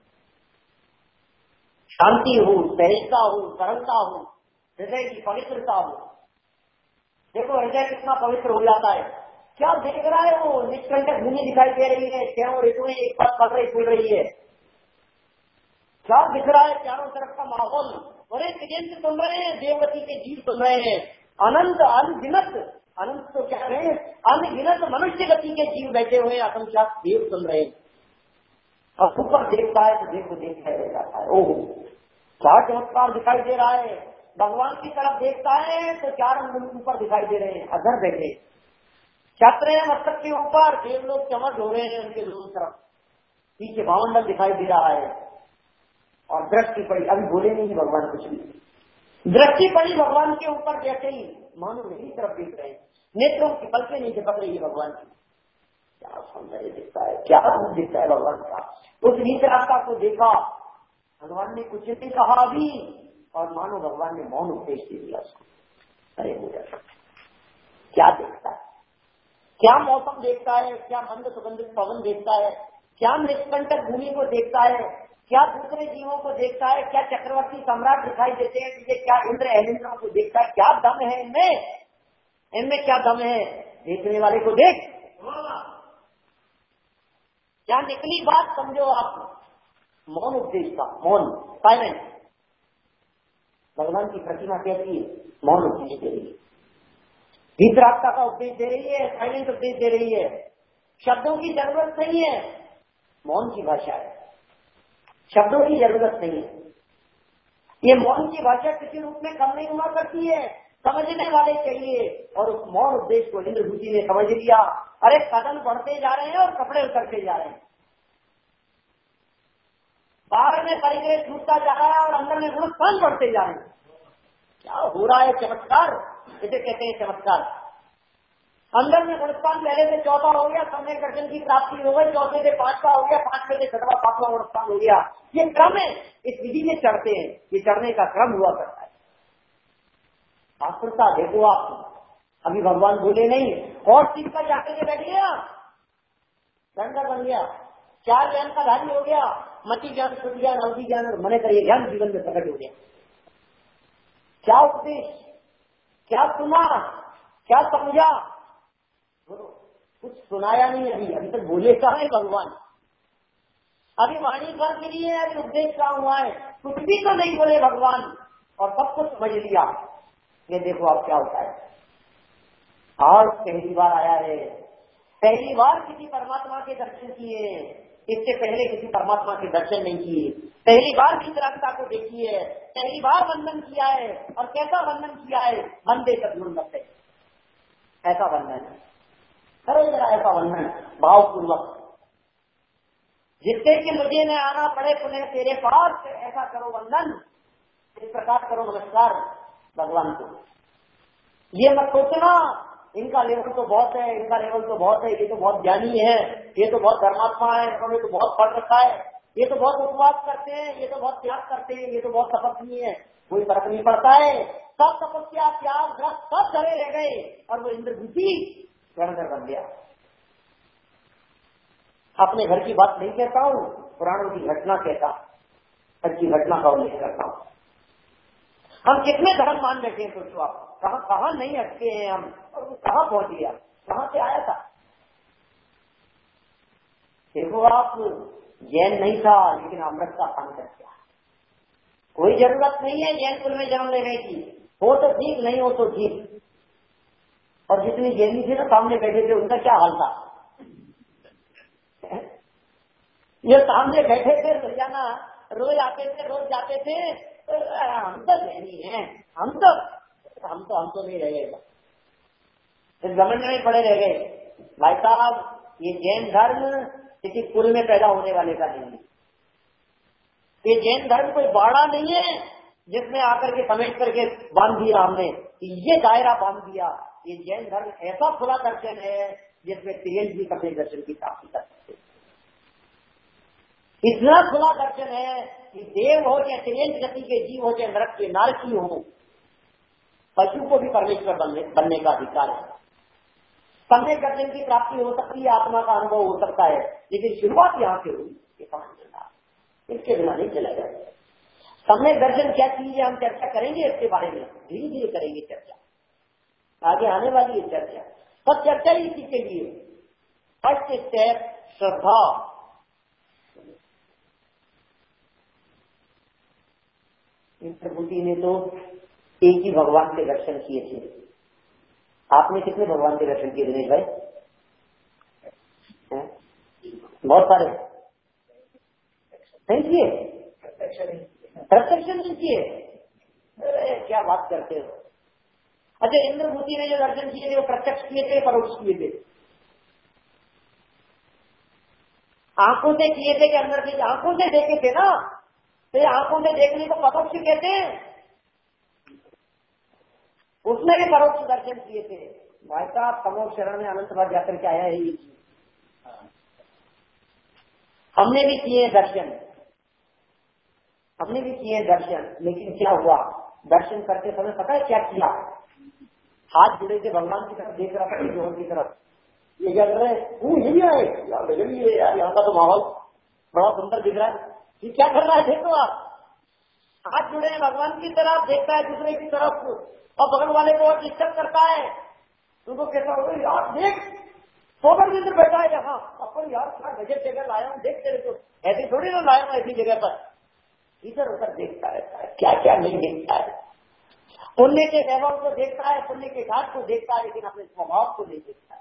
शांति हो, सहजता हो, सरलता हो, हृदय की पवित्रता हो। देखो हृदय कितना पवित्र हो जाता है। क्या देख रहा है वो, निष्कंटक भूमि दिखाई दे रही है, चारों ऋतुएं एक साथ पल रही खुल रही है। क्या दिख रहा है चारों तरफ का माहौल, बड़े तिर्यंत सुन रहे हैं, देवगति के जीव सुन रहे हैं, अनंत अनगिनत, अनंत तो क्या है, अनगिनत मनुष्य गति के जीव बैठे हुए असंख्यात देव सुन रहे हैं। और ऊपर देखता है तो देख को देख रह जाता है, ओह क्या चमत्कार दिखाई दे रहा है। भगवान की तरफ देखता है तो चार अंगुल ऊपर दिखाई दे रहे हैं, अधर बैठे छात्र हैं मस्तक के ऊपर, देव लोग चमक हो रहे हैं उनके दोनों तरफ, पीछे भावमंडल दिखाई दे रहा है। और दृष्टि पड़ी, अभी बोले नहीं भगवान कुछ भी, दृष्टि पड़ी भगवान के ऊपर बैठे ही मानो मेरी तरफ देख रहे हैं, नेत्रों की पलकें नहीं झपक रही है भगवान की। क्या सौंदर्य दिखता है, क्या रूप दिखता है भगवान का। उस नीच रास्ता को देखा, भगवान ने कुछ नहीं कहा अभी, और मानो भगवान ने मौन उपदेश दे दिया उसको। अरे मुझे क्या देखता है, क्या मौसम देखता है, क्या मंद सुगंधित पवन देखता है, क्या निष्कंटक भूमि को देखता है, क्या दूसरे जीवों को देखता है, क्या चक्रवर्ती सम्राट दिखाई देते हैं तुझे, क्या इंद्र ऐलिंद्रों को देखता है। क्या दम है इनमें, इनमें क्या दम है, देखने वाले को देख। क्या निकली बात समझो आप, मौन उपदेश का, मौन साइलेंट। भगवान की प्रतिमा कैसी है, मौन उपदेश दे रही है, भीतरात्मा का उपदेश दे रही है, साइलेंट उपदेश दे रही है। शब्दों की जरूरत नहीं है, मौन की भाषा है, शब्दों की जरूरत नहीं है। ये मौन की भाषा किसी रूप में कम नहीं हुआ करती है, समझने वाले चाहिए। और उस मौन उपदेश को इंद्रभूति ने समझ लिया। अरे कदम बढ़ते जा रहे हैं और कपड़े उतरते जा रहे हैं, बाहर में परिग्रह छूटता जा रहा है और अंदर में गुणस्थान बढ़ते जा रहे हैं। क्या हो रहा है, चमत्कार इसे कहते हैं चमत्कार। अंदर में गुणस्थान पहले से चौथा हो गया, सम्यक दर्शन की प्राप्ति हो गई, चौथे से पांचवा हो गया, पांचवें से छठवां सातवां गुणस्थान हो गया। ये क्रम है, इस विधि में चढ़ते हैं, ये चढ़ने का क्रम हुआ करता है। आस्था देखो आप, अभी भगवान बोले नहीं और सीख का जाकर के बैठ गया, डंडा बन गया, 4 ज्ञान का धारी हो गया, मति ज्ञान, शुद्ध ज्ञान, अवधि ज्ञान और मन करिए ज्ञान जीवन में प्रकट हो गया। क्या उपदेश, क्या सुना, क्या समझा, कुछ सुनाया नहीं। अभी तक बोले कहाँ है भगवान, अभी वाणी कर मिली है, अभी उपदेश कहाँ हुआ है, कुछ भी तो नहीं बोले भगवान, और सब कुछ समझ लिया। ये देखो अब क्या होता है। आज पहली बार आया है, पहली बार किसी परमात्मा के दर्शन किए, इससे पहले किसी परमात्मा के दर्शन नहीं किए, पहली बार भीतरात्मा को देखी है, पहली बार वंदन किया है। और कैसा वंदन किया है, वंदे सद्गुणवते, ऐसा वंदन करो जरा, ऐसा वंदन भावपूर्वक, जिससे कि मुझे न आना पड़े पुनः तेरे पास, ऐसा करो वंदन, इस प्रकार करो नमस्कार भगवान को। ये मत सोचना इनका लेवल तो बहुत है, इनका लेवल तो बहुत है, ये तो बहुत ज्ञानी है, ये तो बहुत धर्मात्मा है, इन्होंने तो बहुत पढ़ रखा है, ये तो बहुत उपवास करते हैं, ये तो बहुत त्याग करते हैं, ये तो बहुत तपस्वी है। कोई फर्क नहीं पड़ता है। सब तपस्या त्याग व्रत सब धरे रह गए और वो इंद्रभूति रणधर बन गया। अपने घर की बात नहीं कहता हूँ, पुराणों की घटना कहता, अच्छी घटना का उल्लेख करता हूँ। हम कितने धर्म मान बैठे हैं, सोचो आप, कहाँ कहाँ नहीं अटके हैं हम, और वो कहाँ पहुंच गया, कहाँ से आया था। देखो आप, जैन नहीं था लेकिन अमृत का पान कर दिया। कोई जरूरत नहीं है जैन कुल में जन्म लेने की, हो तो ठीक, नहीं हो तो ठीक। और जितनी जैनी थी ना सामने बैठे थे उनका क्या हाल था, ये सामने बैठे थे रोजाना, रोज आते थे, रोज जाते थे, हम तो जैनी हैं, हम तो नहीं रह गए, इस घमंड में पड़े रह गए। भाई साहब, ये जैन धर्म किसी कुल में पैदा होने वाले का नहीं है। ये जैन धर्म कोई बाड़ा नहीं है जिसमें आकर के समेट करके बांध दिया हमने, ये दायरा बांध दिया। ये जैन धर्म ऐसा खुला दर्शन है जिसमें त्रियंत जी अपने दर्शन की प्राप्ति कर सकते। इतना खुला दर्शन है कि देव हो चाहे त्रियंत गति के जीव हो चाहे नरक के नारकी हो, पशु को भी परमेश्वर बनने का अधिकार है। सम्यक दर्शन की प्राप्ति हो सकती है, आत्मा का अनुभव हो सकता है, लेकिन शुरुआत यहाँ से हुई, ये समझ लेना, इसके बिना नहीं चला जाए। सम्यक दर्शन क्या चीज है, हम चर्चा करेंगे इसके बारे में, धीरे धीरे करेंगे चर्चा, आगे आने वाली है चर्चा। सब चर्चा ही इसी के लिए। फर्स्ट स्टेप श्रद्धा। इंद्रभूति ने तो एक ही भगवान के दर्शन किए थे। आपने कितने भगवान के दर्शन किए दिनेश भाई? बहुत सारे नहीं किए, प्रत्यक्ष नहीं किए। क्या बात करते हो। अच्छा, इंद्रभूति ने जो दर्शन किए थे वो प्रत्यक्ष किए थे, परोक्ष किए थे? आंखों से किए थे कि अंदर से? आंखों से देखे थे ना, तो ये आंखों से देखने को परोक्ष कहते हैं। उसने भी परोक्ष दर्शन किए थे। भाई साहब, तमोक्ष शरण में अनंत बार जाकर के आया है ये चीज। हमने भी किए दर्शन, हमने भी किए दर्शन, लेकिन क्या हुआ, दर्शन करते समय पता है क्या किया? हाथ जुड़े थे, भगवान की तरफ देख रहा था, जोहर की तरफ, ये क्या कर रहे हैं, वो यही आए यार, गजब ही है यार, यहाँ का तो माहौल बड़ा सुंदर दिख रहा है। ये क्या कर रहा है देखो आप, हाथ जुड़े हैं भगवान की तरफ, देखता है दूसरे की तरफ, और बगल वाले को और डिस्टर्ब करता है। तुमको कहता हो यार देख, सोबर भी इधर बैठा है यहाँ, अपन यार क्या गजब जगह लाया हूँ, देख तेरे को, ऐसी थोड़ी ना लाया हूँ ऐसी जगह पर। इधर उधर देखता रहता है, क्या क्या नहीं देखता है। पुण्य के वैभव को देखता है, पुण्य के घाट को देखता है, लेकिन अपने स्वभाव को नहीं देखता है।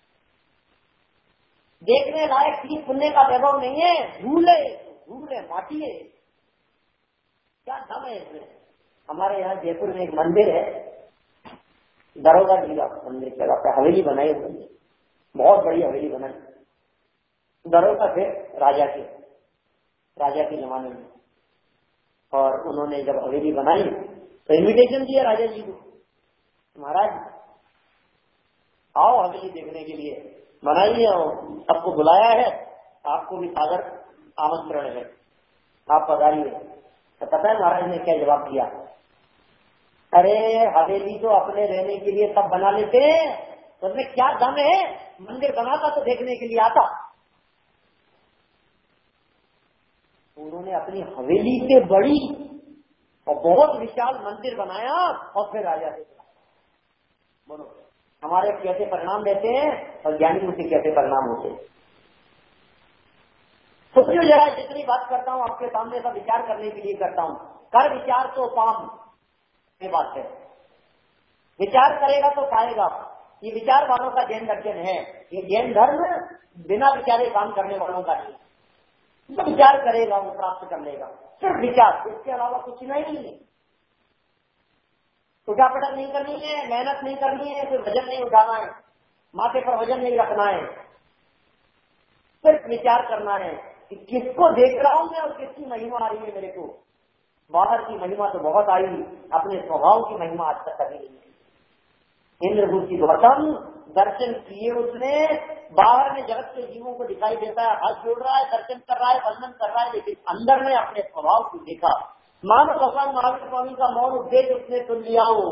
देखने लायक चीज पुण्य का वैभव नहीं है, धूल है, धूल है, माटी है, क्या दम है इसमें। हमारे यहाँ जयपुर में एक मंदिर है, दरोगा जी का मंदिर चला, हवेली बनाई उन्होंने, बहुत बड़ी हवेली बनाई, दरोगा थे राजा के जमाने में। और उन्होंने जब हवेली बनाई तो इनविटेशन दिया राजा जी को, महाराज आओ हवेली देखने के लिए, बनाइए, सबको बुलाया है, आपको भी सादर आमंत्रण है, आप पधारिए। तो पता है महाराज ने क्या जवाब दिया? अरे हवेली तो अपने रहने के लिए सब बना लेते हैं, तो उसमें क्या दम है, मंदिर बनाता तो देखने के लिए आता। उन्होंने अपनी हवेली से बड़ी और बहुत विशाल मंदिर बनाया और फिर राजा से बोलो हमारे कैसे परिणाम देते हैं और ज्ञानी उसे कैसे परिणाम होते हैं। तो जो जरा जितनी बात करता हूँ आपके सामने सब विचार करने के लिए करता हूँ। कर विचार तो पाम, ये बात है, विचार करेगा तो पाएगा। ये विचार वालों का जैन दर्शन है। ये जैन धर्म बिना विचारे काम करने वालों का नहीं, जो विचार करेगा वो प्राप्त कर लेगा, सिर्फ विचार, इसके अलावा कुछ नहीं। उठापटक नहीं करनी है, मेहनत नहीं करनी है, फिर वजन नहीं उठाना है, माथे पर वजन नहीं रखना है, सिर्फ विचार करना है कि किसको देख रहा हूं मैं और किसकी महिमा आ रही है मेरे को। बाहर की महिमा तो बहुत आई, अपने स्वभाव की महिमा आज तक कभी नहीं आई। इंद्रभूति गौतम दर्शन किए उसने, बाहर में जगत के जीवों को दिखाई देता है, हाथ जोड़ रहा है, दर्शन कर रहा है, वंदन कर रहा है, लेकिन अंदर में अपने स्वभाव को देखा। मानो भगवान महावीर स्वामी का मौन उपदेश उसने सुन लिया हो।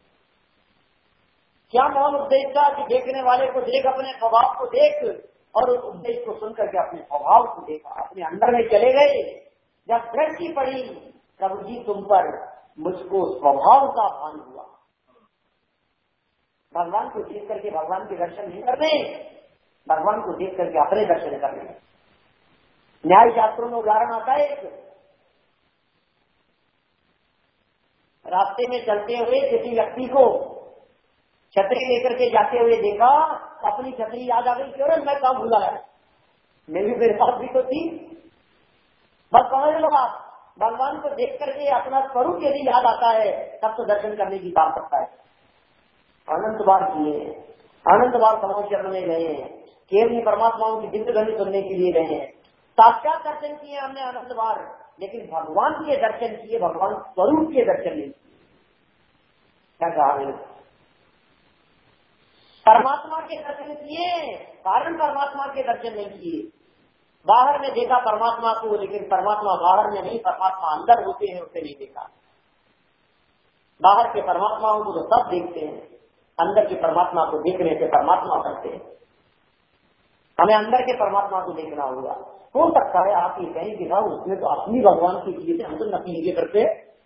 क्या मौन उपदेश था कि देखने वाले को देख, अपने स्वभाव को देख, और उस उपदेश को सुनकर के अपने स्वभाव को देखा, अपने अंदर में चले गए। जब दृष्टि पड़ी प्रभु जी तुम पर, मुझको स्वभाव का भान हुआ। भगवान को देख करके भगवान के दर्शन नहीं करने, भगवान को देख करके अपने दर्शन करने। न्याय शास्त्रों में उदाहरण आता है, एक रास्ते में चलते हुए किसी व्यक्ति को छतरी लेकर के जाते हुए देखा, अपनी छतरी याद आ गई, क्यों मैं कहाँ भूला है, मेरे पास भी तो थी। बस समझ लो आप, भगवान को देख करके अपना स्वरूप यदि याद आता है तब तो दर्शन करने की बात करता है। अनंत बार किए, अनंत बार समाचरण में गए हैं, केवल परमात्माओं की दिव्य ध्वनि सुनने के लिए गए हैं, साक्षात दर्शन किए हमने अनंत बार, लेकिन भगवान के दर्शन किए, भगवान स्वरूप के दर्शन नहीं किए। क्या कहा मैंने? परमात्मा के दर्शन किए, कारण परमात्मा के दर्शन नहीं किए। बाहर में देखा परमात्मा को, लेकिन परमात्मा बाहर में नहीं, परमात्मा अंदर होते हैं, उसे नहीं देखा। बाहर के परमात्माओं को तो सब देखते हैं, अंदर के परमात्मा को देखने से परमात्मा बनते हैं। हमें अंदर के परमात्मा को देखना होगा। हो सकता है आप ये कहें कि ना उसने तो अपनी भगवान की चीजें हम तो नकली ये करते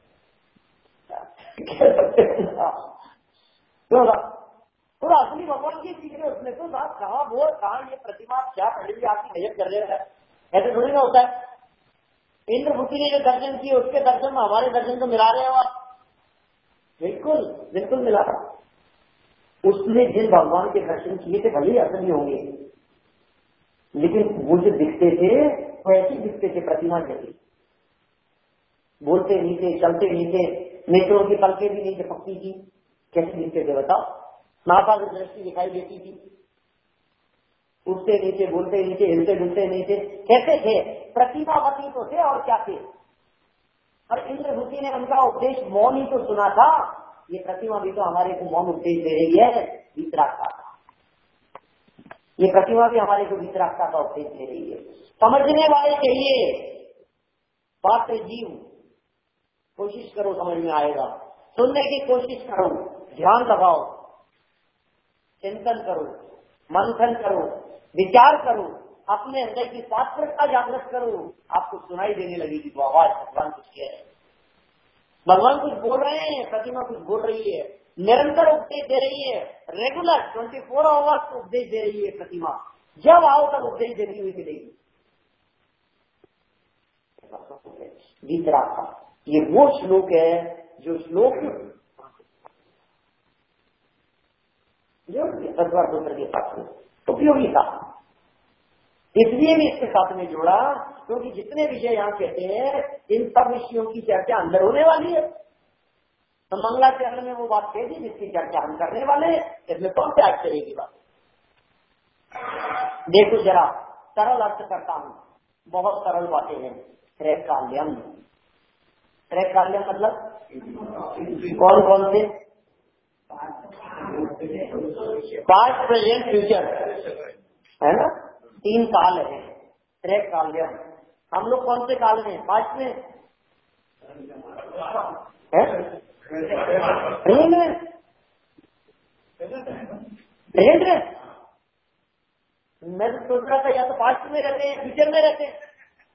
तो असली भगवान की चीजें उसने तो बात कहा, वो कहा ये प्रतिमा क्या पहले आपकी नजर कर रहे हैं, ऐसे थोड़ी ना होता है। इंद्रभूति ने जो दर्शन किए उसके दर्शन में हमारे दर्शन तो मिला रहे हो आप? बिल्कुल बिल्कुल मिला रहा। उसने जिन भगवान के दर्शन किए थे भले ही असली होंगे, लेकिन वो जो दिखते थे वो ऐसे दिखते थे प्रतिमा जैसे, बोलते नहीं थे, चलते नहीं थे, नेत्रों की पलकें भी नहीं थे पक्की की, कैसे दिखते थे बताओ? नासा की दृष्टि दिखाई देती थी, उठते नहीं थे, बोलते नहीं थे, हिलते डुलते नहीं थे, कैसे थे? प्रतिमावती तो थे और क्या थे। और इंद्रभूति ने उनका उपदेश मौन ही तो सुना था, ये प्रतिमा भी तो हमारे को मौन उपदेश दे रही है, वितरागता का। ये प्रतिमा भी हमारे को वितरागता का उपदेश दे रही है। समझने वाले चाहिए, पात्र जीव कोशिश करो, समझ में आएगा। सुनने की कोशिश करो, ध्यान लगाओ, चिंतन करो, मंथन करो, विचार करो, अपने हृदय की तात्पर्यता जागृत करो, आपको सुनाई देने लगेगी वो आवाज, भगवान कुछ कह रहे हैं, भगवान कुछ बोल रहे हैं, प्रतिमा कुछ बोल रही है, निरंतर उपदेश दे रही है, रेगुलर 24 आवर्स उपदेश दे रही है प्रतिमा। जब आओ तब उपदेश देती हुई मिलेगी। वितराग का ये वो श्लोक है जो श्लोक जो तत्वा सूत्र के साथ उपयोगी था, इसलिए भी इसके साथ में जोड़ा, क्योंकि जितने विषय यहाँ कहते हैं इन सब विषयों की चर्चा अंदर होने वाली है। तो मंगलाचरण में वो बात कह दी जिसकी चर्चा हम करने वाले हैं, इसमें कौन से आश्चर्य की बात। देखो जरा सरल अर्थ करता हूं, बहुत सरल बातें हैं। त्रैकाल्यम, त्रैकाल्यम मतलब कौन कौन से? पास्ट प्रेजेंट फ्यूचर है ना, 3 काल है त्रैकाल्यम। हम लोग कौन से काल में? पास्ट में है, प्रेजेंट में। मैं तो सोच रहा था या तो पास्ट में रहते हैं, फ्यूचर में रहते हैं।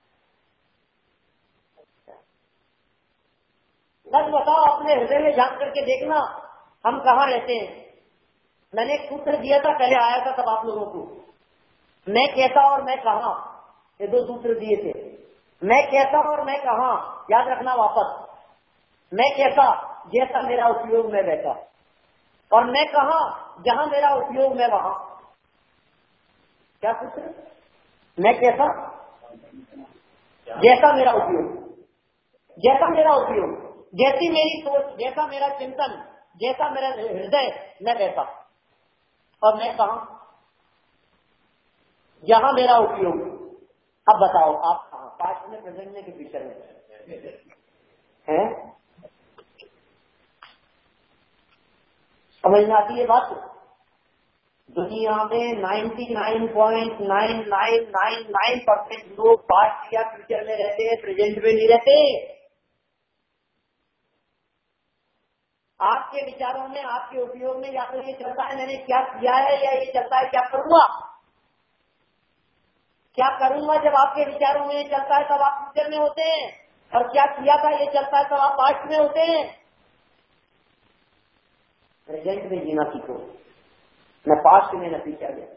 बस बताओ, अपने हृदय में झांक करके देखना हम कहाँ रहते हैं। मैंने एक सूत्र दिया था, पहले आया था तब आप लोगों को, मैं कैसा और मैं कहाँ, ये 2 सूत्र दिए थे। मैं कैसा और मैं कहाँ, याद रखना वापस। मैं कैसा, जैसा मेरा उपयोग मैं वैसा, और मैं कहाँ, जहां मेरा उपयोग मैं वहां। क्या सूत्र? मैं कैसा, जैसा मेरा उपयोग, जैसा मेरा उपयोग, जैसी मेरी सोच, जैसा मेरा चिंतन, जैसा मेरा हृदय, मैं वैसा। और मैं कहाँ, जहां मेरा उपयोग। अब बताओ आप कहाँ, पास्ट में, प्रेजेंट में कि फ्यूचर में है? समझ में आती है बात? दुनिया में 99.9999% लोग पास्ट या फ्यूचर में रहते हैं, प्रेजेंट में नहीं रहते। आपके विचारों में, आपके उपयोग में या तो ये चलता है मैंने क्या किया है, या ये चलता है क्या करूंगा। क्या करूंगा जब आपके विचारों में ये चलता है तब आप फ्यूचर में होते हैं, और क्या किया था ये चलता है तब आप पास्ट में होते हैं। प्रेजेंट में जीना सीखो, न पास्ट में न फ्यूचर में।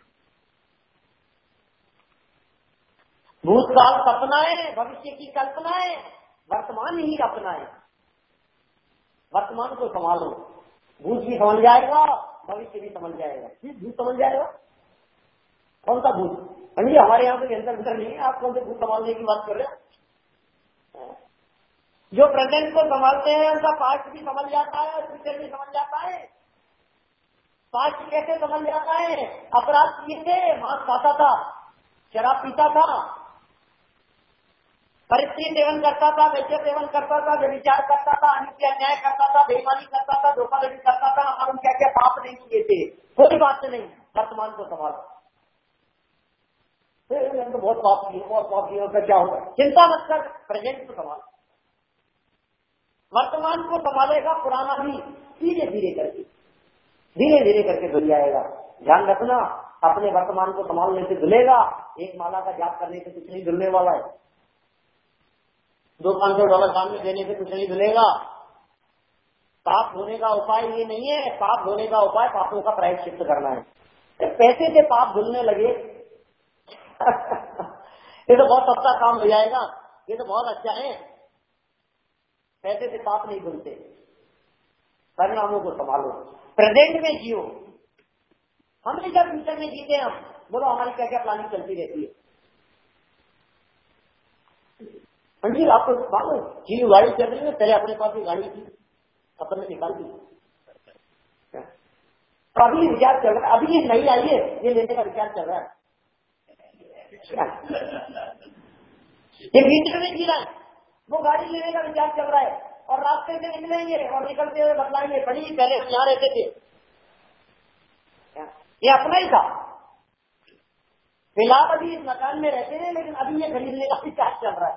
भूतकाल सपना है, भविष्य की कल्पना है, वर्तमान ही अपना है। वर्तमान को संभालो, भूत भी समझ जाएगा, भविष्य भी समझ जाएगा। भूत समझ जाएगा? कौन सा भूत? जी हमारे यहाँ पे अंतर नहीं है, आप कौन से भूत संभालने की बात कर रहे हो? जो प्रेजेंट को संभालते हैं उनका पास्ट भी समझ जाता है, फ्यूचर भी समझ जाता है। पास्ट कैसे समझ जाता है? अपराध किए थे, मांस खाता था, शराब पीता था, परिस्थिति सेवन करता था, वैश्य सेवन करता था, व्यभिचार करता था, अनित्य अन्याय करता था, बेईमानी करता था, धोखाधड़ी करता था, और क्या क्या पाप नहीं किए थे। कोई बात नहीं, वर्तमान को संभालो। तो बहुत पाप किए, बहुत पाप किए, उसका क्या होगा? चिंता मत कर, प्रेजेंट को संभालो। वर्तमान को संभालेगा पुराना भी धीरे धीरे करके धुल जाएगा। ध्यान रखना, अपने वर्तमान को संभालने से धुलेगा, एक माला का जाप करने से कुछ नहीं धुलने वाला है। $200-500 काम में देने से कुछ नहीं धुलेगा। पाप धोने का उपाय ये नहीं है, पाप धोने का उपाय पापों का प्रायश्चित्त करना है। पैसे से पाप धुलने लगे ये तो बहुत सस्ता काम हो जाएगा, ये तो बहुत अच्छा है। पैसे से पाप नहीं धुलते। परिणामों को संभालो, प्रेजेंट में जियो। हमेशा फ्यूचर में जीते हम। बोलो हमारी क्या क्या प्लानिंग चलती रहती है। जी आपको मालूम जी गाड़ी चल रही है, पहले अपने पास भी गाड़ी थी, अपन ने निकाल दी। तो अभी विचार चल रहा है, अभी ये नई आई है, ये लेने का विचार चल रहा है। ये फ्यूचर में जी रहा है, वो गाड़ी लेने का विचार चल रहा है, और रास्ते से निकलेंगे और निकलते हुए बतलाएंगे बड़ी पहले यहाँ रहते थे। ये अपना ही था। फिलहाल अभी इस मकान में रहते हैं, लेकिन अभी ये खरीदने का विचार चल रहा है।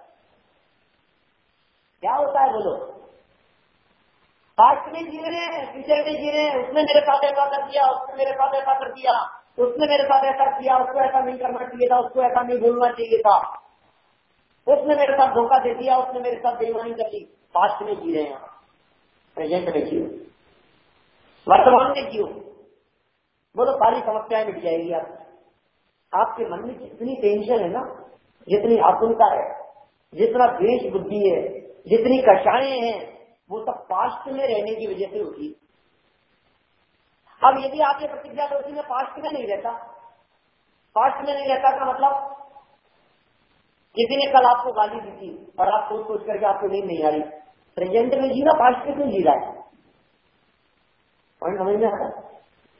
क्या होता है बोलो? पास्ट में जी रहे हैं, फ्यूचर में जी रहे हैं। उसने मेरे साथ ऐसा कर दिया, उसने मेरे साथ ऐसा कर दिया, उसने मेरे साथ ऐसा किया, उसको ऐसा नहीं करना चाहिए था, उसको ऐसा नहीं बोलना चाहिए था, उसने मेरे साथ धोखा दे दिया, उसने मेरे साथ बेईमानी कर दी। पास्ट में जी रहे हैं, प्रेजेंट में जियो, वर्तमान में जियो। बोलो सारी समस्याएं मिट जाएगी। आपके मन में जितनी टेंशन है ना, जितनी आशंका है, जितना द्वेष बुद्धि है, जितनी कषाएं हैं, वो सब पास्ट में रहने की वजह से होती है। अब यदि आपके प्रतिज्ञा दोषी में पास्ट में नहीं रहता, पास्ट में नहीं रहता का मतलब किसी ने कल आपको गाली दी थी और आप सोच सोच करके आपको नींद नहीं आ रही, प्रेजेंट में जीना, पास्ट में क्यों जी रहा है? पॉइंट समझ में आता है?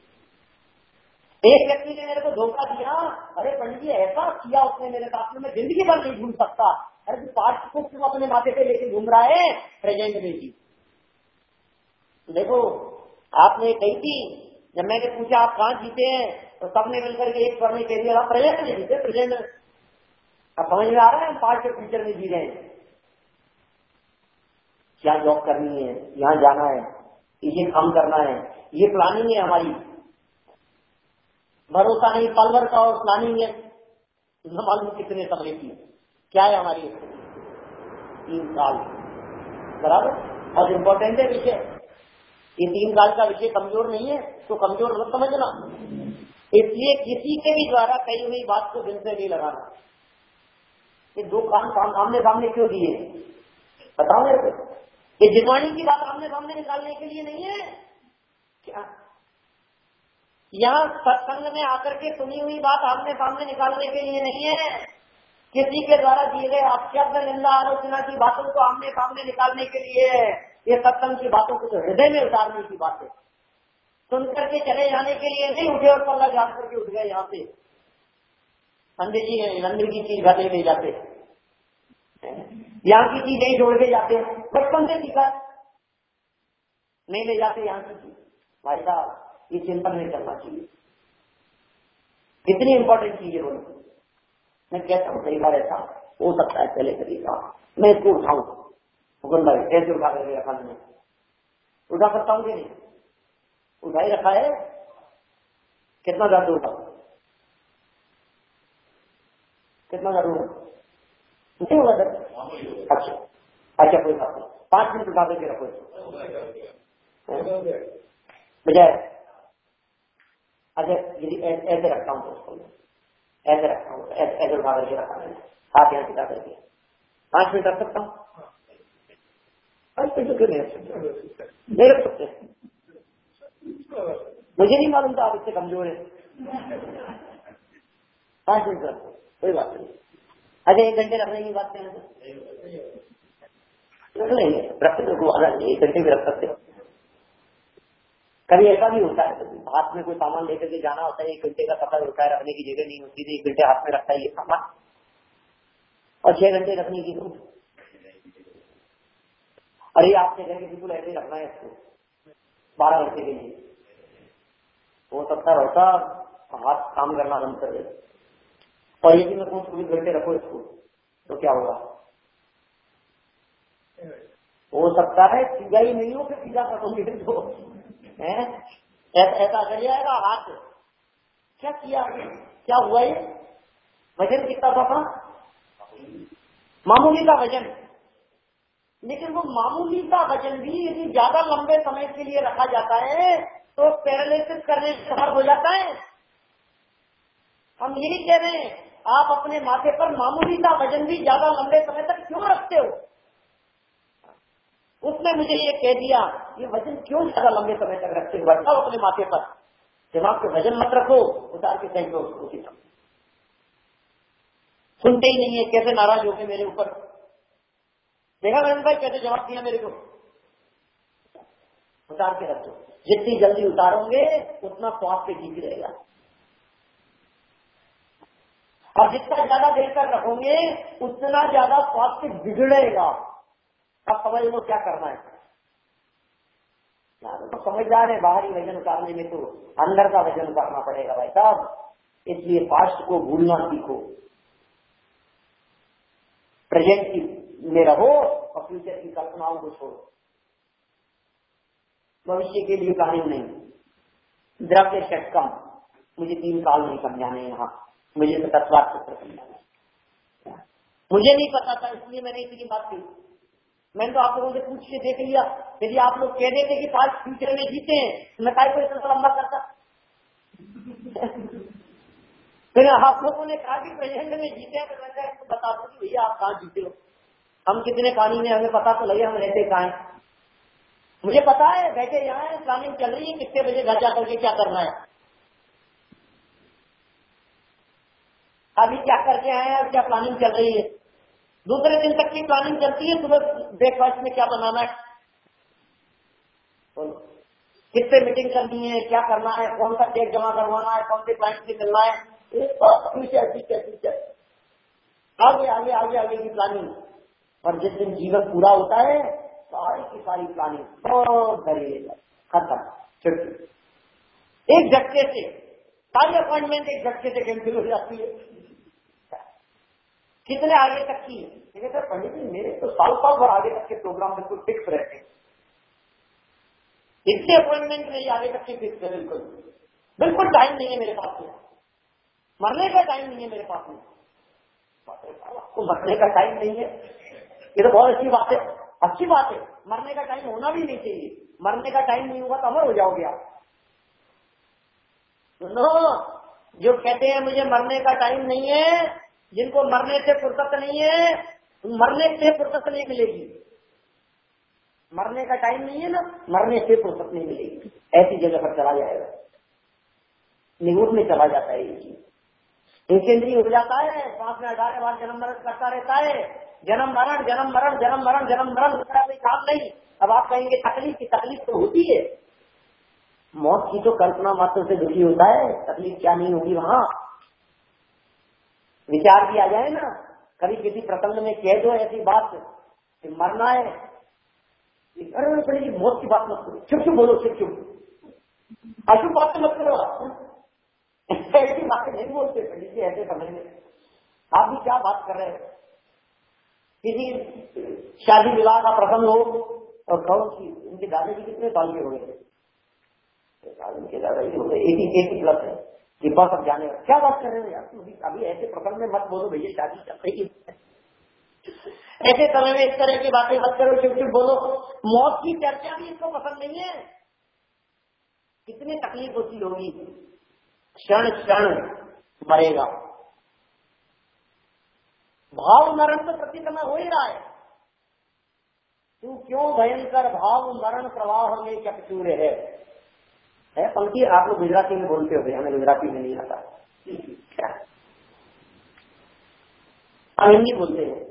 एक व्यक्ति ने मेरे को धोखा दिया, अरे पंडित जी ऐसा किया उसने मेरे साथ में, मैं जिंदगी भर नहीं भूल सकता। अरे तू पास्ट को क्यों अपने माथे पे लेके घूम रहा है? प्रेजेंट में जी। देखो आपने कही थी, जब मैंने पूछा आप कहाँ जीते हैं, तो सबने मिलकर के एक स्वर में कह दिया प्रेजेंट में जीते, प्रेजेंट में। अब समझ में आ रहा है हम पास्ट के फ्यूचर में जी रहे हैं। क्या जॉब करनी है, यहाँ जाना है, ये काम करना है, ये प्लानिंग है हमारी। भरोसा नहीं, पल भर का और प्लानिंग है, न मालूम कितने समय की। क्या है हमारी 3 साल, बराबर। और इम्पोर्टेंट है विषय, ये 3 साल का विषय कमजोर नहीं है, तो कमजोर मत समझना। इसलिए किसी के भी द्वारा कही हुई बात को दिल से नहीं लगाना। ये 2 काम आमने सामने क्यों दिए बताओ मेरे को? ये जिनवाणी की बात आमने सामने निकालने के लिए नहीं है क्या? यहाँ सत्संग में आकर के सुनी हुई बात आमने सामने निकालने के लिए नहीं है। किसी के द्वारा दिए गए अपशब्द, निंदा, आलोचना की बातों को आमने सामने निकालने के लिए है। ये सत्संग की बातों को तो हृदय में उतारने की बात है। सुन करके चले जाने के लिए नहीं, उठे और पल्ला जान करके उठ गए यहाँ से। पंडित जी मंदिर की चीज घर ले जाते, यहाँ की चीजें छोड़ के जाते हैं, बचपन से सीखा, नहीं ले जाते यहाँ की चीज। भाई साहब ये चिंतन नहीं करना चाहिए। कितनी इंपॉर्टेंट चीज है बोलो। मैं कहता हूँ कई बार ऐसा हो सकता है पहले तरीका मैं इसको उठाऊं, हुक्म भाई ऐसे उठा करके रखा मैंने, उठा सकता हूँ कि नहीं? उठा ही रखा है। कितना दर्द होगा, कितना दर्द होगा? नहीं होगा दर्द। अच्छा अच्छा कोई बात नहीं, 5 मिनट उठा करके रखो बजाय। अच्छा यदि ऐसे रखता हूँ तो उसको ऐसे रखता हूँ, ऐसे उठा करके रखा मैंने, हाथ यहाँ टिका करके 5 मिनट रख सकता हूँ। 5 मिनट क्यों नहीं रख सकते? नहीं रख सकते। मुझे नहीं मालूम था आप इससे कमजोर है। 5 मिनट रखो कोई बात नहीं। अच्छा 1 घंटे रखने की बात करें तो रख लेंगे, रखते तो 1 घंटे भी रख सकते हो। कभी ऐसा भी होता है हाथ में कोई सामान लेकर के जाना होता है, 1 घंटे का सफर होता है, रखने की जगह नहीं होती थी, 1 घंटे हाथ में रखता है ये सामान, और 6 घंटे रखने की जरूरत। अरे आपसे कहेंगे बिल्कुल ऐसे रखना है इसको 12 घंटे के लिए, हो सकता होता हाथ काम करना बंद कर दे। और यदि मैं कहूँ 24 घंटे रखो इसको तो क्या होगा? हो सकता है सीधा ही नहीं हो, फिर सीधा करोगे तो ऐसा कर जाएगा हाथ। क्या किया, क्या हुआ? ये वजन कितना था? मामूली का वजन, लेकिन वो मामूली का वजन भी यदि ज्यादा लंबे समय के लिए रखा जाता है तो पैरालिसिस करने से खत्म हो जाता है। हम यही कह रहे हैं, आप अपने माथे पर मामूली का वजन भी ज्यादा लंबे समय तक क्यों रखते हो? उसने मुझे ये कह दिया, ये वजन क्यों ज्यादा लंबे समय तक रखते हो? बताओ अपने माथे पर दिमाग पे वजन मत रखो, उतार के फेंक दो उसको सीधा। सुनते ही नहीं है, कैसे नाराज हो गए मेरे ऊपर। देखा नरेंद्र भाई कैसे जवाब दिया मेरे को? उतार के रख दो, जितनी जल्दी उतारोगे उतना स्वास्थ्य ठीक रहेगा, और जितना ज्यादा देर तक रखोगे उतना ज्यादा स्वास्थ्य बिगड़ेगा। अब समझ लो क्या करना है। तो समझदार है, बाहरी वजन उतारने में तो अंदर का वजन उतारना पड़ेगा भाई साहब। इसलिए पास्ट को भूलना सीखो, प्रेजेंट में रहो और फ्यूचर की कल्पनाओं को छोड़ो। भविष्य के लिए कार्य नहीं, द्रव्य षटकम, मुझे 3 काल नहीं समझाने यहाँ, मुझे तो तत्वार्थ सूत्र समझाना। मुझे नहीं पता था इसलिए मैंने इतनी बात की। मैंने तो आप लोगों से पूछ के देख लिया, यदि आप लोग कह देते कि पास्ट फ्यूचर में जीते हैं मैं काय को इतना लंबा करता। फिर आप लोगों ने कहा कि प्रेजेंट में जीते हैं, तो मैं बता दूं कि भैया आप कहाँ जीते हो, हम कितने पानी में, हमें पता तो लगे हम रहते कहाँ हैं। मुझे पता है बैठे यहाँ है, प्लानिंग चल रही है कितने बजे घर जाकर के क्या करना है, अभी क्या करके आए हैं और क्या प्लानिंग चल रही है। दूसरे दिन तक की प्लानिंग चलती है, सुबह ब्रेकफास्ट में क्या बनाना है, कितने मीटिंग करनी है, क्या करना है, कौन सा चेक जमा करवाना है, कौन से क्लाइंट से मिलना है, आगे आगे आगे आगे की प्लानिंग। और जिस दिन जीवन पूरा होता है सारी की सारी प्लानिंग बहुत घरेलू खत्म, छुट्टी एक झटके से, सारी अपॉइंटमेंट एक झटके से कैंसिल हो जाती है। कितने आगे तक की है? सर पंडित जी मेरे तो साल भर आगे तक के प्रोग्राम बिल्कुल फिक्स रहते हैं, इसके अपॉइंटमेंट नहीं आगे तक की फिक्स है, बिल्कुल बिल्कुल टाइम नहीं है मेरे पास में, मरने का टाइम नहीं है मेरे पास में। तो मरने का टाइम नहीं है, ये तो बहुत अच्छी बात है, अच्छी बात है, मरने का टाइम होना भी नहीं चाहिए। मरने का टाइम नहीं होगा तो अमर हो जाओगे आप। सुनो, जो कहते हैं मुझे मरने का टाइम नहीं है, जिनको मरने से फुर्सत नहीं है, मरने से फुर्सत नहीं मिलेगी। मरने का टाइम नहीं है ना, मरने से फुर्सत नहीं मिलेगी, ऐसी जगह पर चला जाएगा, निगुट में चला जाता है ये चीज, इंसेंद्री हो जाता है, सांस में 18 बार जन्म मरण करता रहता है, जन्म मरण जन्म मरण जन्म मरण जन्म मरण, दूसरा कोई काम नहीं। अब आप कहेंगे तकलीफ की, तकलीफ तो होती है, मौत की तो कल्पना मात्र से दुखी होता है, तकलीफ क्या नहीं होगी वहां। विचार भी आ जाए ना, कभी किसी प्रसंग में कह दो ऐसी बात कि मरना है, अरे मौत की बात मत करो, चुप चुप बोलो, चुप चुप, अशुभ बातें मत करो, ऐसी बातें नहीं बोलते पंडित जी ऐसे समय में। आप भी क्या बात कर रहे हैं? किसी शादी विवाह का प्रसंग हो और कहो कि उनके दादाजी कितने साल के हो गए? उनके दादाजी हो गए 80+ है, कि बस अब जाने। क्या बात कर रहे हो यार? अभी ऐसे प्रसंग में मत बोलो भैया, शादी चल रही है। ऐसे समय में इस तरह की बातें मत करो, चुप बोलो। मौत की चर्चा भी इसको पसंद नहीं है। कितनी तकलीफ होती होगी, क्षण क्षण मरेगा। भाव मरण तो प्रति समय हो ही रहा है। तू क्यों भयंकर भाव मरण प्रवाह में चकचूर है पंक्ति। आप लोग गुजराती में बोलते हो, हमें गुजराती में नहीं आता, क्या हम हिंदी बोलते हैं।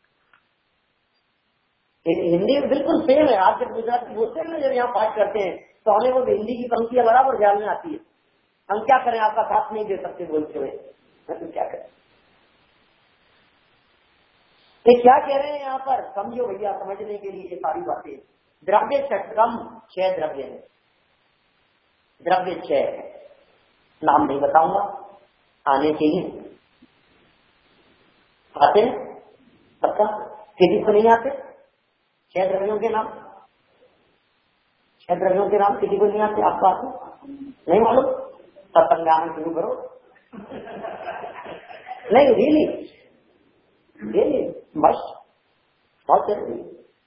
हिंदी बिल्कुल सेम है। आप जब गुजराती बोलते हैं ना, जब यहाँ बात करते हैं तो हमें वो हिंदी की पंक्तियां बराबर ध्यान में आती है। हम क्या करें, आपका साथ नहीं दे सकते बोलते हुए, तो क्या करें। ये क्या कह रहे हैं यहाँ पर, समझो भैया, समझने के लिए ये सारी बातें। द्रव्य षट्कम 6 द्रव्य है। द्रव्य 6 नाम नहीं बताऊंगा, आने चाहिए। आते हैं पक्का? किसी को नहीं आते 6 द्रव्यों के नाम? 6 द्रव्यों के नाम किसी को नहीं आते? आपको आते नहीं मालूम? सत्संग आना शुरू करो। नहीं रियली बस बहुत जरूरी।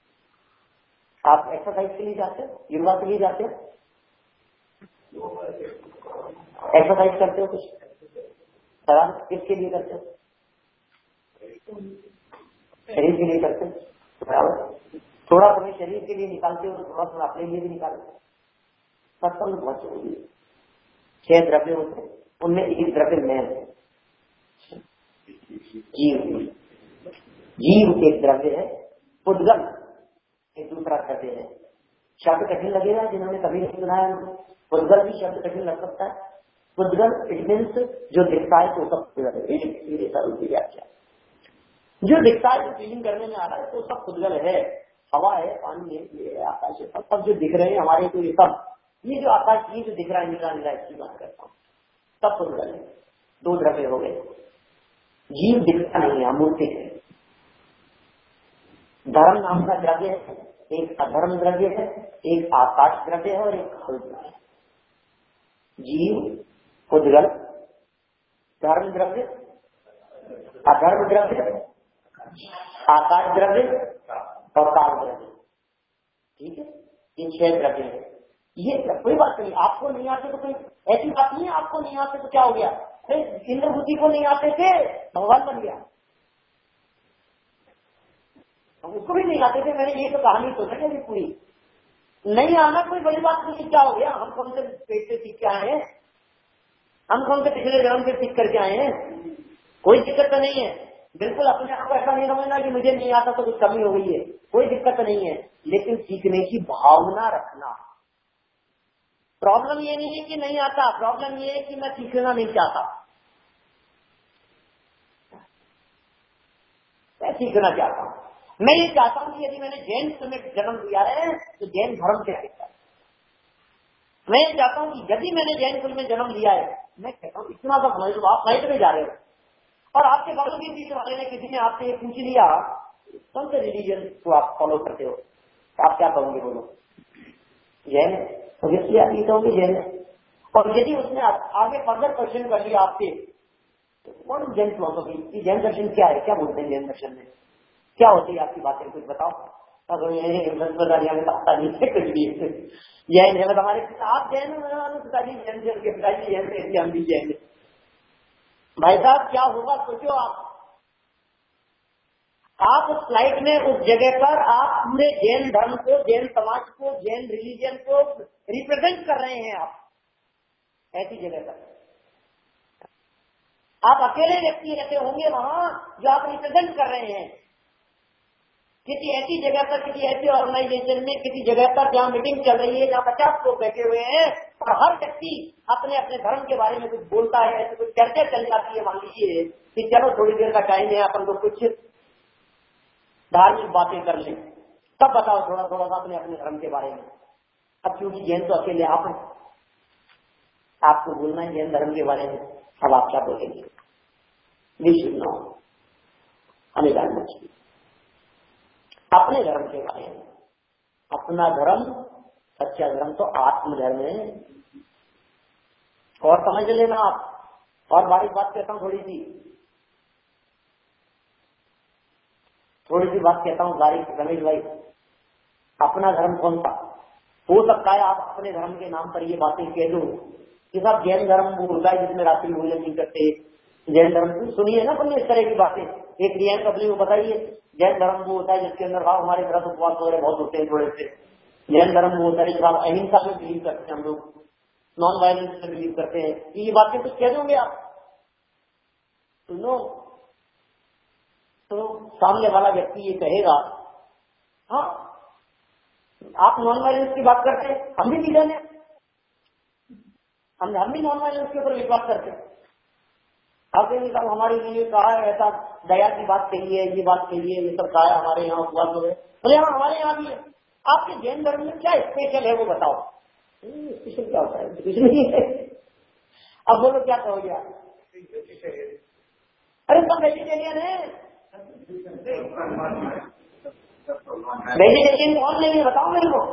आप एक्सरसाइज के लिए जाते हो, योगा के लिए जाते हो, एक्सरसाइज करते हो कुछ सवाल किसके लिए करते हो? शरीर के लिए करते हो, बराबर। थोड़ा समय शरीर के लिए निकालते हो तो थोड़ा समय अपने लिए भी निकालते हो। सत्संग बहुत जरूरी है। 6 द्रव्य होते हैं, उनमें एक द्रव्य मैं है, जीव। जीव एक द्रव्य है, पुद्गल एक दूसरा द्रव्य है। शब्द कठिन लगेगा जिन्होंने कभी नहीं सुना है, पुद्गल भी शब्द कठिन लग सकता है। पुद्गल इट मीन्स जो दिखता है तो सब पुद्गल है। व्याख्या जो दिखता है, जो फीलिंग करने में आ रहा है तो सब पुद्गल है। हवा है, पानी है, ये है, आकाश है, सब जो दिख रहे हैं हमारे को, ये सब, ये जो आकाश, ये जो दिख रहा है नीला नीला, इसकी बात करता हूँ, सब पुद्गल है। 2 द्रव्य हो गए। जीव दिखता नहीं है, अमूर्तिक है। धर्म नाम का द्रव्य है, एक अधर्म द्रव्य है, एक आकाश द्रव्य है और एक काल द्रव्य है। जीव, पुद्गल, धर्म द्रव्य, अधर्म द्रव्य, आकाश द्रव्य और काल द्रव्य। ठीक है, ये 6 द्रव्य है। ये कोई बात नहीं, आपको नहीं आते तो कोई ऐसी बात नहीं है। आपको नहीं आते तो क्या हो गया? इंद्र बुद्धि को नहीं आते थे, भगवान बन गया। उसको भी नहीं आते थे। मैंने ये तो कहानी सोचा है पूरी। नहीं आना कोई बड़ी बात नहीं, क्या हो गया? हम कौन से पेट से सीख के आए हैं? हम कौन से पिछले जन्म से सीख करके आए हैं? कोई दिक्कत तो नहीं है। बिल्कुल अपने आप को ऐसा नहीं समझना कि मुझे नहीं आता तो कुछ कमी हो गई है, कोई दिक्कत नहीं है। लेकिन सीखने की भावना रखना। प्रॉब्लम ये नहीं है कि नहीं आता, प्रॉब्लम ये है कि मैं सीखना नहीं चाहता। मैं सीखना चाहता हूँ। मैं ये चाहता हूँ कि यदि मैंने जैन धर्म में जन्म लिया है तो जैन धर्म क्या कहता है। मैं ये चाहता हूँ कि यदि मैंने जैन धर्म में जन्म लिया है, मैं कहता हूँ इतना तो समझ लो, आप फ्लाइट में जा रहे हो और आपके बगल के बीच वाले ने, किसी ने आपसे पूछ लिया कौन से रिलीजन को आप फॉलो करते हो, तो आप क्या कहोगे? बोलो जैन है। तो इसलिए आप ये कहोगे जैन है। और यदि उसने आगे फर्दर क्वेश्चन कर लिया आपसे, कौन जैन फिलोसफी, जैन दर्शन क्या है, क्या बोलते हैं जैन दर्शन में, क्या होती है आपकी बातें, कुछ बताओ। अब बताने में पता नहीं है कुछ भी। जैन है हमारे, आप जैन पिताजी जैन थे, उनके पिताजी जैन थे, इसलिए हम भी जैन है। भाई साहब क्या होगा सोचो। आप उस फ्लाइट में, उस जगह पर आप पूरे जैन धर्म को, जैन समाज को, जैन रिलीजन को रिप्रेजेंट कर रहे हैं। आप ऐसी जगह पर आप अकेले व्यक्ति ऐसे होंगे वहां जो आप रिप्रेजेंट कर रहे हैं। किसी ऐसी जगह पर, किसी ऐसी ऑर्गेनाइजेशन में, किसी जगह पर जहाँ मीटिंग चल रही है, जहाँ 50 लोग बैठे हुए हैं और हर व्यक्ति अपने अपने धर्म के बारे में कुछ बोलता है, ऐसे कुछ चर्चा चल जाती है। मान लीजिए कि चलो थोड़ी देर का टाइम है, अपन लोग कुछ धार्मिक बातें कर लें, तब बताओ थोड़ा थोड़ा सा अपने अपने धर्म के बारे में। अब क्योंकि जैन तो अकेले आप हैं, आपको बोलना है जैन धर्म के बारे में, अब आप क्या बोलेंगे? विष्णु हमें जानना चाहिए अपने धर्म के बारे में। अपना धर्म, सच्चा धर्म तो आत्मधर्म है। और समझ लेना आप, और बारीक बात कहता हूँ, थोड़ी सी बात कहता हूँ बारीक रमेश भाई। अपना धर्म कौन सा? हो सकता है आप अपने धर्म के नाम पर ये बातें कह दो कि साहब जैन धर्म वो होता है जिसमें रात्रि भोजन नहीं करते। जैन धर्म सुनिए ना, सुनिए इस तरह की बातें। एक रियायत अपनी को बताइए, जैन धर्म वो होता है जिसके अंदर साहब हमारे व्रत उपवास वगैरह बहुत होते हैं थोड़े से। जैन धर्म वो होता है साहब अहिंसा में बिलीव करते हैं, हम लोग नॉन वायलेंस में बिलीव करते हैं। ये बातें कुछ कह दोगे आप? सुनो, तो सामने वाला व्यक्ति ये कहेगा, हाँ आप नॉन वायलेंस की बात करते हैं, हम भी नहीं जाने, हम भी नॉन वायलेंस के ऊपर विश्वास करते हैं। अब साहब हमारे लिए कहा है ऐसा, दया की बात कही है, ये बात कही है, ये सब कहा है हमारे यहाँ उपवास हो गए। बोले हाँ हमारे यहाँ भी है। आपके जैन धर्म में क्या स्पेशल है वो बताओ। स्पेशल क्या होता है? कुछ नहीं है। अब बोलो क्या कहोगे आप? अरे सब वेजिटेरियन है। वेजिटेरियन कौन नहीं है बताओ मेरे को।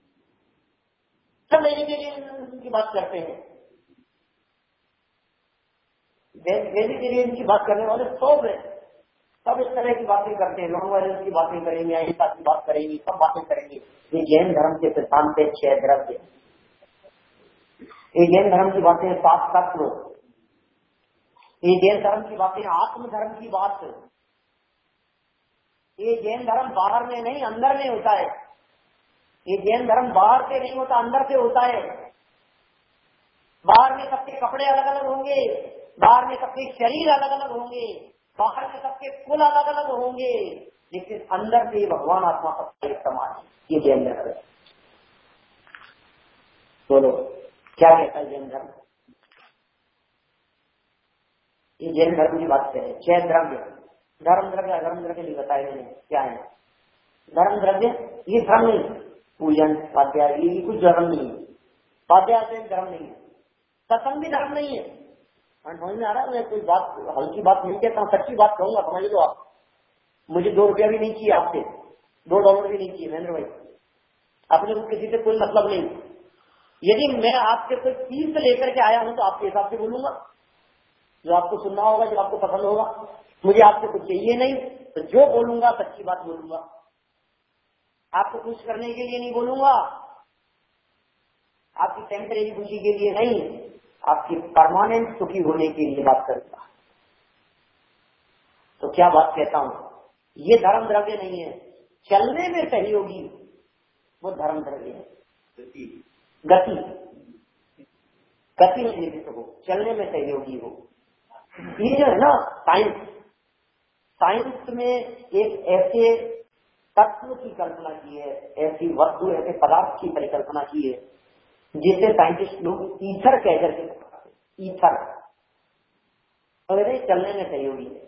सब वेजिटेरियन की बात करते हैं। वेजिटेरियन की बात करने वाले सब इस तरह की बातें करते हैं, नॉन वायलेंस की बातें करेंगे, अहिंसा की बात करेंगे, सब बातें करेंगे। ये जैन धर्म के सिद्धांत है 6 द्रव्य। ये जैन धर्म की बातें 7 तत्व। ये जैन धर्म की बातें आत्म धर्म की बात। ये जैन धर्म बाहर में नहीं अंदर में होता है। ये जैन धर्म बाहर से नहीं होता, अंदर से होता है। बाहर में सबके कपड़े अलग अलग होंगे, बाहर में सबके शरीर अलग अलग होंगे, बाहर में सबके कुल अलग अलग होंगे, लेकिन अंदर से भगवान आत्मा सबका एक समान है। ये जैन धर्म है। बोलो क्या कहता है जैन धर्म? ये जैन धर्म की बात करें। 6 द्रव्य, धर्म द्रव्य अधर्म द्रव्य नहीं बताए मैंने क्या है। धर्म द्रव्य ये धर्म नहीं, पूजन स्वाध्याय ये कुछ धर्म नहीं है। स्वाध्याय से धर्म नहीं है, सत्संग भी धर्म नहीं है। समझ में आ रहा है? मैं कोई बात हल्की बात नहीं कहता हूँ, सच्ची बात कहूंगा, समझ लो आप। मुझे 2 रुपया भी नहीं चाहिए आपसे, $2 भी नहीं चाहिए महेंद्र भाई। अपने को किसी से कोई मतलब नहीं। यदि मैं आपसे कोई चीज लेकर के आया हूं तो आपके हिसाब से बोलूंगा, जो आपको सुनना होगा, जो आपको पसंद होगा। मुझे आपसे कुछ चाहिए नहीं, तो जो बोलूंगा सच्ची बात बोलूंगा। आपको खुश करने के लिए नहीं बोलूंगा, आपकी टेम्परेरी खुशी के लिए नहीं, आपकी परमानेंट सुखी होने के लिए बात करूंगा। तो क्या बात कहता हूं, ये धर्म द्रव्य नहीं है। चलने में सहयोगी वो धर्म द्रव्य है। गति में निमित्त हो, चलने में सहयोगी हो। ये जो है ना साइंस में एक ऐसे तत्व की कल्पना की है, ऐसी वस्तु, ऐसे पदार्थ की परिकल्पना की है जिसे साइंटिस्ट लोग ईथर कह करके, ईथर अगर चलने में सहयोगी है।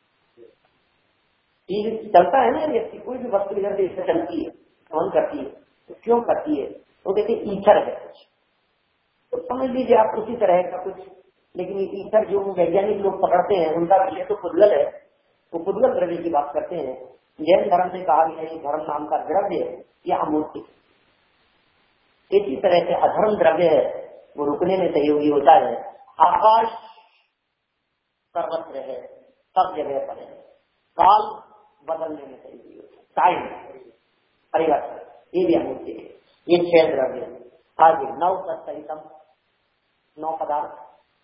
चलता है ना व्यक्ति, कोई भी वस्तु इधर से इधर चलती है, कौन करती है, तो क्यों करती है? वो कहते ईथर है कुछ, तो समझ लीजिए आप उसी तरह का कुछ। लेकिन ये ईथर जो वैज्ञानिक लोग पकड़ते हैं उनका विषय तो पुद्गल है, वो पुद्गल द्रव्य की बात करते हैं। जैन धर्म में कहा गया ये धर्म नाम का द्रव्य या अमूर्ति। इसी तरह से अधर्म द्रव्य है, वो रुकने में सहयोगी होता है। आकाश सर्वत्र है, सब जगह पर है, काल बदलने में सहयोगी होता है, टाइम परिवर्तन, ये भी अमूर्ति है। ये 6 द्रव्य। आगे 9 तत्सहितम, 9 पदार्थ।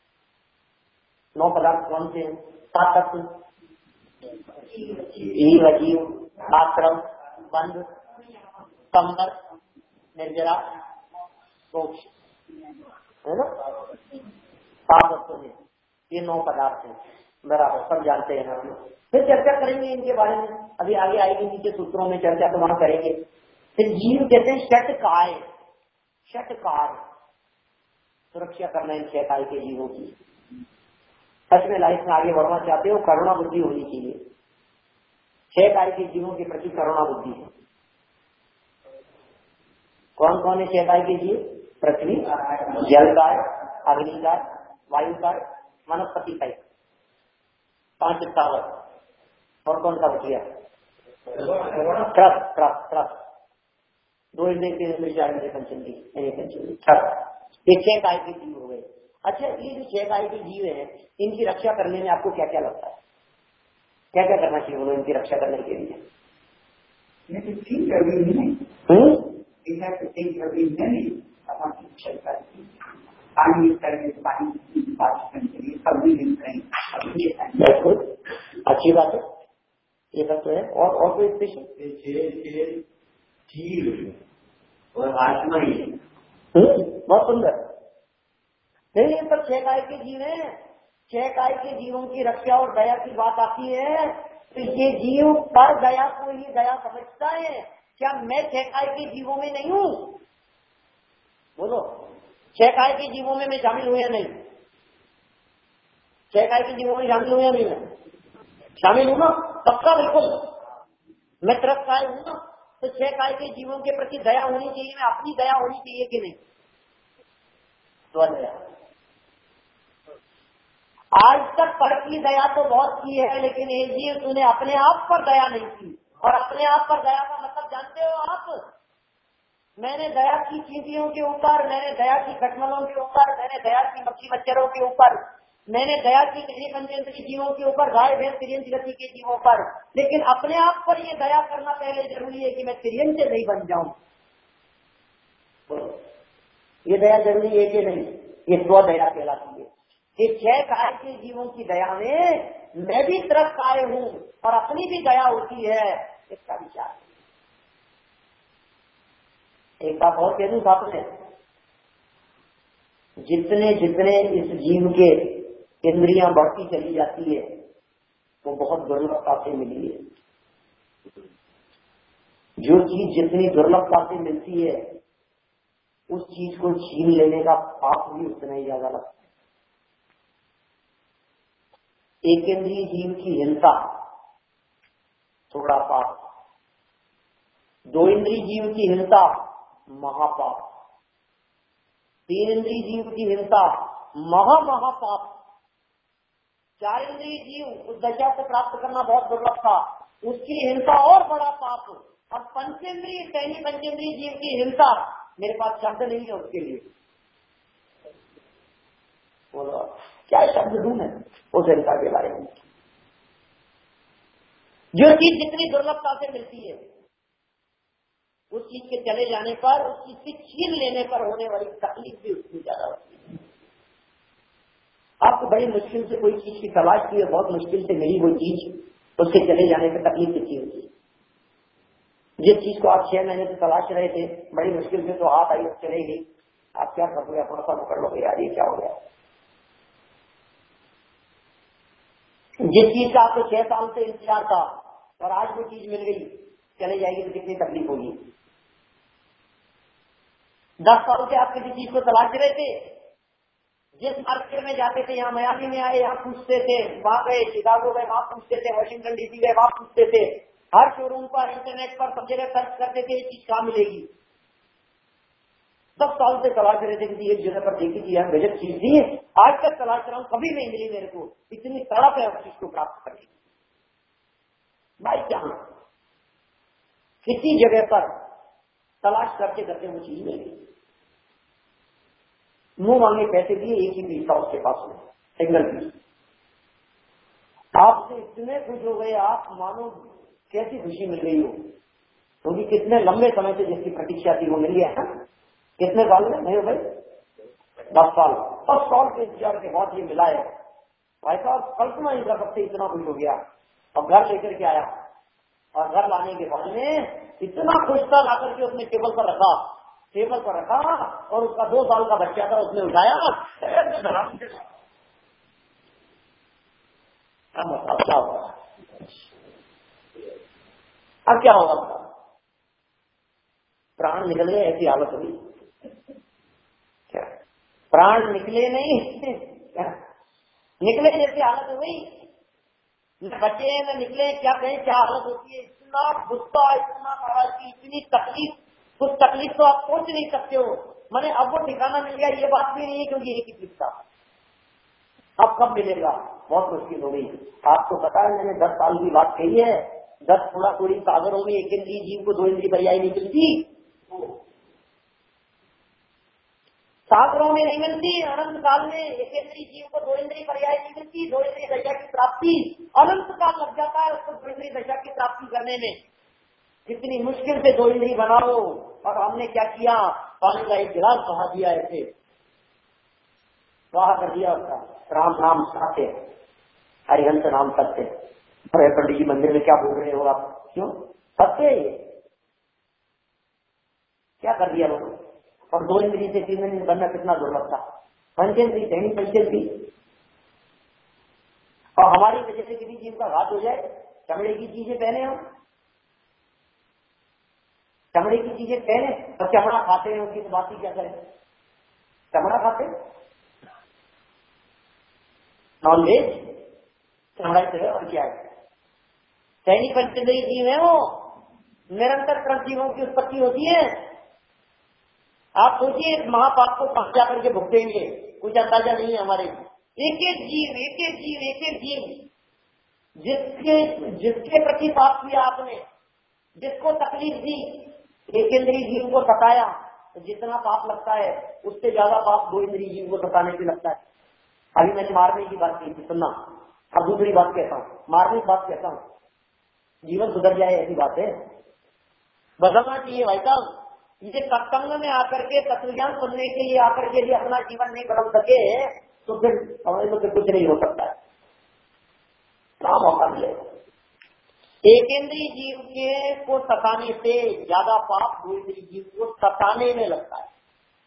9 पदार्थ कौन से हैं? 7 तत्व, जीव अजीव, आश्रम, बंध, कंबर, निर्जरा, मोक्ष, है ना? 7 तत्व में ये 9 पदार्थ हैं। बराबर, सब जानते हैं हम लोग। फिर चर्चा करेंगे इनके बारे में, अभी आगे आएगी नीचे सूत्रों में चर्चा तो वहां करेंगे। फिर जीव कहते हैं षटकाय, षटकार, सुरक्षा करना इन 6 काय के जीवों की। सच में लाइफ में आगे बढ़ना चाहते हो, करुणा बुद्धि होनी चाहिए। 6 काय के जीवों के प्रति करुणा बुद्धि है। कौन कौन है 6 काय के जीव? पृथ्वी, जल काय, अग्नि का, वायु का, वनस्पति का, 5 स्थावर। और कौन सा बचिया? ट्रस्ट 2 इंद्रिय 3 इंद्रिय 4 इंद्रिय पंचेंद्रिय ट्रस्ट। ये 6 काय के जीव हो गए। अच्छा, ये जो 6 काय के जीव हैं, इनकी रक्षा करने में आपको क्या क्या लगता है? क्या क्या करना चाहिए उन्हें इनकी रक्षा करने के लिए? अच्छी बात है, ये सब तो है। और कोई स्पेशल? और आत्मा ही बहुत सुंदर। नहीं, ये सब 6 काय के जीव हैं। 6 काय के जीवों की रक्षा और दया की बात आती है तो ये जीव पर दया को ही दया समझता है। क्या मैं 6 काय के जीवों में नहीं हूँ? बोलो, 6 काय के जीवों में मैं शामिल हूँ या नहीं? 6 काय के जीवों में शामिल हूँ या नहीं? मैं शामिल हूँ ना, पक्का बिल्कुल। मैं तरफ काय हूँ ना, तो 6 काय के जीवों के प्रति दया होनी चाहिए। मैं अपनी दया होनी चाहिए कि नहीं? तो दया आज तक पर की दया तो बहुत की है, लेकिन ये जीव तूने अपने आप पर दया नहीं की। और अपने आप पर दया का मतलब जानते हो आप? मैंने दया की चींटियों के ऊपर, मैंने दया की खटमलों के ऊपर, मैंने दया की मक्खी मच्छरों के ऊपर, मैंने दया की पंचेंद्रिय जीवों के ऊपर, गाय भैंस तिर्यंत गति के जीवों पर। लेकिन अपने आप पर ये दया करना पहले जरूरी है कि मैं तिर्यंत से नहीं बन जाऊं। ये दया जरूरी है कि नहीं? ये स्व दया कहलाती है। ये 6 काय के जीवों की दया में मैं भी तरफ काय हूँ और अपनी भी दया होती है, इसका विचार। एक बात और कह दूं साथ में, जितने जितने इस जीव के इंद्रियां बढ़ती चली जाती है वो बहुत दुर्लभता से मिली है। जो चीज जितनी दुर्लभता से मिलती है उस चीज को छीन लेने का पाप भी उतना ही ज्यादा लगता है। एक इंद्रिय जीव की हिंसा थोड़ा पाप, 2 इंद्रिय जीव की हिंसा महापाप, 3 इंद्रिय जीव की हिंसा महापाप, 4 इंद्रिय जीव उस दशा को प्राप्त करना बहुत दुर्लभ था, उसकी हिंसा और बड़ा पाप। और पंचेंद्रिय पंचेंद्रिय जीव की हिंसा, मेरे पास शब्द नहीं है उसके लिए। बोलो क्या शब्द दूं मैं उस हिंसा के बारे में? जो चीज जितनी दुर्लभता से मिलती है उस चीज के चले जाने पर, उस चीज की छीन लेने पर होने वाली तकलीफ भी उतनी ज्यादा होती है। आपको बड़ी मुश्किल से कोई चीज की तलाश की है, बहुत मुश्किल से मिली वो चीज, उसके चले जाने पर तकलीफ कितनी होती है। जिस चीज को आप 6 महीने से तलाश रहे थे, बड़ी मुश्किल से तो हाथ आई चले गई, आप क्या करोगे? अपना सा पकड़ लोगे, यार ये क्या हो गया। जिस चीज का आपको 6 साल से इंतजार था और आज वो चीज मिल गई, चले जाएगी तो कितनी तकलीफ होगी। 10 साल से आप किसी चीज को तलाश रहे थे, जिस मार्केट में जाते थे, यहाँ मियामी में आए यहाँ पूछते थे, वहां गए शिकागो गए वहां पूछते थे, वाशिंगटन डीसी गए वहां पूछते थे, हर शोरूम पर इंटरनेट पर सब जगह सर्च करते थे ये चीज कहाँ मिलेगी। 10 साल से तलाश रहे थे, किसी एक जगह पर देखी थी यार गजब चीज दी है, आज तक तलाश रहा हूँ कभी नहीं मिली मेरे को, इतनी तड़प है उस चीज को प्राप्त करने की। भाई जहां किसी जगह पर तलाश करते करते वो चीज मिल गई, मुंह मांगे पैसे दिए, एक ही पीस था उसके पास में, सिंगल पीस। आपसे इतने खुश हो गए आप, मानो कैसी खुशी मिल गई हो, क्योंकि कितने लंबे समय से जिसकी प्रतीक्षा थी वो मिल गया है। कितने साल में नहीं हो भाई? 10 साल। 10 साल के इंतजार के बाद ये मिला है। भाई साहब कल्पना ही कर सकते, इतना खुश हो गया। और घर लेकर के आया और घर लाने के बाद में इतना खुश था, लाकर के उसने टेबल पर रखा और उसका 2 साल का बच्चा था, उसने उठाया। अब क्या होगा? प्राण निकल गए, ऐसी हालत हुई। क्या प्राण निकले नहीं? निकले जैसी हालत हुई, न बचे न निकले, क्या कहें क्या हालत होती है। इतना गुस्सा, इतना नाराजगी, इतनी तकलीफ, उस तकलीफ को आप सोच नहीं सकते हो। मैंने अब वो ठिकाना मिल गया, ये बात भी नहीं है क्योंकि एक ही चीज था। अब कब मिलेगा, बहुत मुश्किल हो गई। आपको पता है मैंने 10 साल की बात कही है, 10 थोड़ी सागरों में एक इंद्रिय जीव को 2 इंद्रिय पर्याय नहीं मिलती, सागरों में नहीं मिलती। अनंत काल में एक इंद्रिय जीव को 2 इंद्रिय पर्याय नहीं मिलती। 2 इंद्रिय दशा की प्राप्ति अनंत काल लग जाता है उसको 2 इंद्रिय दशा की प्राप्ति करने में। कितनी मुश्किल से 2 इंद्रिय बनाओ, और हमने क्या किया, पानी का एक गिलास बहा दिया, ऐसे वाह कर दिया उसका। राम नाम सत्य, हरिहंस नाम सत्य। अरे पंडित जी मंदिर में क्या बोल रहे हो आप, क्यों सत्य है ये, क्या कर दिया वो। और 2 इंद्रिय से 3 इंद्रिय बनना कितना दुर्लभ था। पंचेंद्रिय दैनी पंचेंद्रिय, और हमारी वजह से किसी चीज का घात हो जाए, चमड़े की चीजें पहने हम, चमड़े की चीजें पहने और चमड़ा खाते हैं, उसकी बात ही क्या करें। चमड़ा खाते नॉन वेज, चमड़ा से और क्या है। दैनी पंचेंद्रिय जीव है वो, निरंतर जीवों की उत्पत्ति होती है। आप सोचिए महापाप को कहां जाकर के भुगतेंगे, कुछ अंदाजा नहीं है हमारे। एक एक जीव एक एक जीव एक एक जीव, जिसके प्रति पाप किया आपने, जिसको तकलीफ दी, एक इंद्रिय जीव को सताया, तो जितना पाप लगता है उससे ज्यादा पाप 2 इंद्रिय जीव को सताने से लगता है। अभी मैंने मारने की बात की थी, सुनना। अब दूसरी बात कहता हूँ, मारने की बात कहता हूँ, जीवन सुधर जाए ऐसी बात है, बदलना चाहिए भाई साहब। ये सत्संग में आकर के तत्वज्ञान सुनने के लिए आकर के लिए अपना जीवन नहीं बदल सके तो फिर समझ लो कि कुछ नहीं हो सकता है। क्या मौका मिलेगा। एक इंद्रिय जीव के को सताने से ज्यादा पाप 2 इंद्रिय जीव को सताने में लगता है।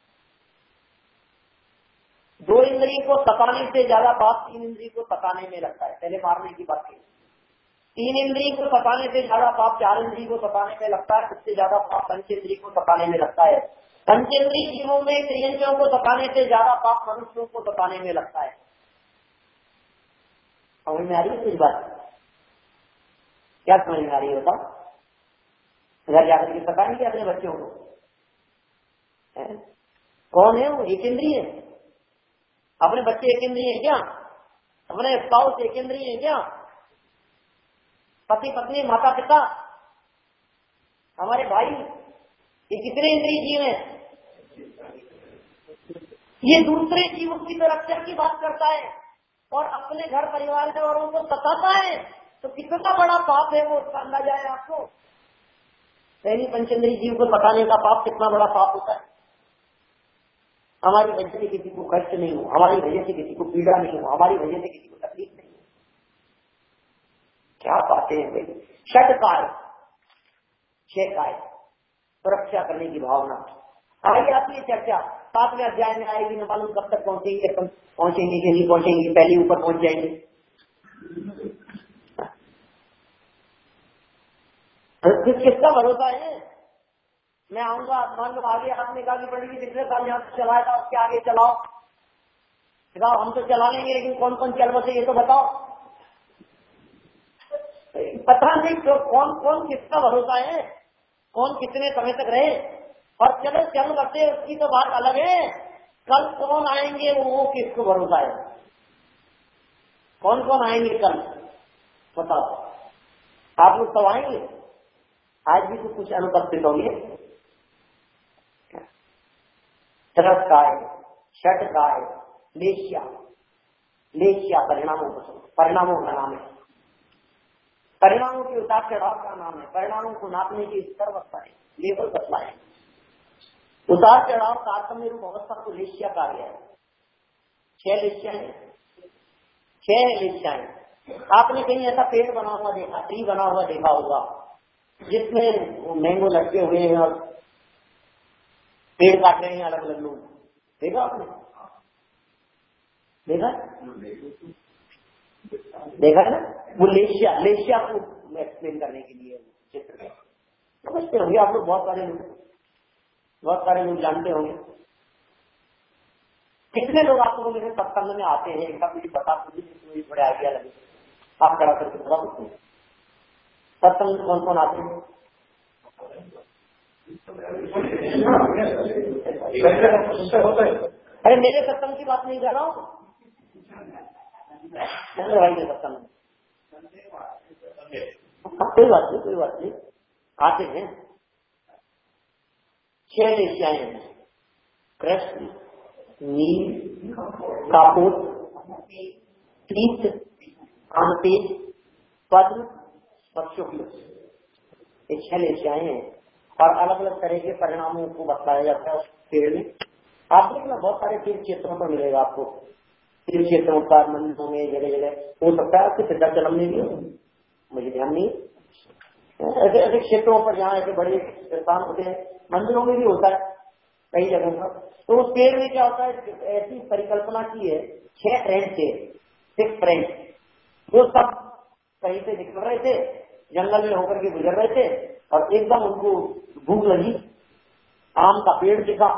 2 इंद्रिय को सताने से ज्यादा पाप 3 इंद्रिय को सताने में लगता है। पहले मारने की बात की। 3 इंद्रिय को सताने से ज्यादा पाप 4 इंद्रिय को सताने में लगता है, उससे ज्यादा पाप पंचेंद्रिय को सताने में लगता है। पंचेंद्रिय जीवों में त्रियंत्रियों को सताने से ज्यादा पाप मनुष्यों को सताने में लगता है। समझ में आ रही है कुछ बात, क्या समझ में आ रही है बताओ। घर जाकर के सताएंगे अपने बच्चों को, कौन है वो, एक इंद्रिय है। अपने बच्चे एक इंद्रिय है क्या, अपने स्पाउस एक इंद्रिय है क्या, पति पत्नी माता पिता हमारे भाई, ये कितने इंद्रिय जीव हैं। ये दूसरे जीवों की तो रक्षा की बात करता है और अपने घर परिवार के औरों को सताता है, तो कितना बड़ा पाप है वो, उसका अंदाजा है आपको। दैनी पंचेंद्रिय जीव को सताने का पाप कितना बड़ा पाप होता है। हमारी वजह से किसी को कष्ट नहीं हो, हमारी वजह से किसी को पीड़ा नहीं हो, हमारी वजह से किसी को तकलीफ नहीं हो। क्या बातें हैं भाई। षटकाय, 6 काय, सुरक्षा करने की भावना। आगे आती है चर्चा 7वें अध्याय में आएगी, न मालूम कब तक पहुंचेंगे, पहुंचेंगे कि नहीं पहुंचेंगे, पहले ऊपर पहुंच जाएंगे। किसका भरोसा है। मैं आऊंगा, मान लो आगे आपने कहा कि पंडित जी पिछले साल यहाँ से चलाया था, उसके आगे चलाओ, बताओ हम तो चला लेंगे, लेकिन कौन कौन चल बसे ये तो बताओ। पता नहीं तो कौन किसका भरोसा है, कौन कितने समय तक रहे। और चलो चल बसे उसकी तो बात अलग है, कल कौन आएंगे वो किसको भरोसा है। कौन कौन आएंगे कल बताओ। आप लोग सब आएंगे, आज भी तो कुछ अनुपस्थित होंगे। रसकाय, षटकाय, लेश्या, लेश्या परिणामों का नाम है। परिणामों के उतार चढ़ाव का नाम है। परिणामों को नापने की स्तर बताए, लेवल बतलाए। उतार चढ़ाव तारतम्य रूप अवस्था को लेश्या कहा गया है। 6 लेश्याएं, 6 लेश्याएं। आपने कहीं ऐसा पेड़ बना हुआ देखा, ट्री बना हुआ देखा होगा जिसमें मैंगो लटके हुए हैं और पेड़ काट रहे हैं अलग अलग लोग, देखा आपने? देखा है ना। वो लेशिया को एक्सप्लेन करने के लिए चित्र समझते होंगे आप लोग, बहुत सारे लोग जानते होंगे। कितने लोग आप लोगों के सत्संग में आते हैं, इनका मुझे बता मुझे बड़े आइडिया लगे, आप खड़ा करके बता सकते हैं। सत्संग में कौन कौन आते हैं? अरे मेरे सत्संग की बात नहीं कर रहा हूँ, भाई के सत्संग में। कोई बात नहीं, कोई बात नहीं, आते हैं। 6 वेश्याएं हैं, कृष्ण, नील, कापूर, पीत, कांतेज, पद्म और शुक्ल, ये 6 वेश्याएं हैं। और अलग अलग तरह के परिणामों को बताया जाता है उस पेड़ में। आप देखना बहुत सारे तीर्थ क्षेत्रों पर मिलेगा आपको, तीर्थ क्षेत्रों पर, मंदिरों में, जगह जगह। हो सकता है आपके सिद्धाचलम में भी हो, मुझे ध्यान नहीं। ऐसे ऐसे क्षेत्रों पर जहाँ ऐसे बड़े स्थान होते हैं, मंदिरों में भी होता है कई जगहों पर। तो उस पेड़ में क्या होता है, ऐसी परिकल्पना की है, 6 फ्रेंड थे, 6 फ्रेंड, वो सब कहीं से निकल रहे थे, जंगल में होकर के गुजर रहे थे, और एकदम उनको भूख लगी, आम का पेड़ दिखा।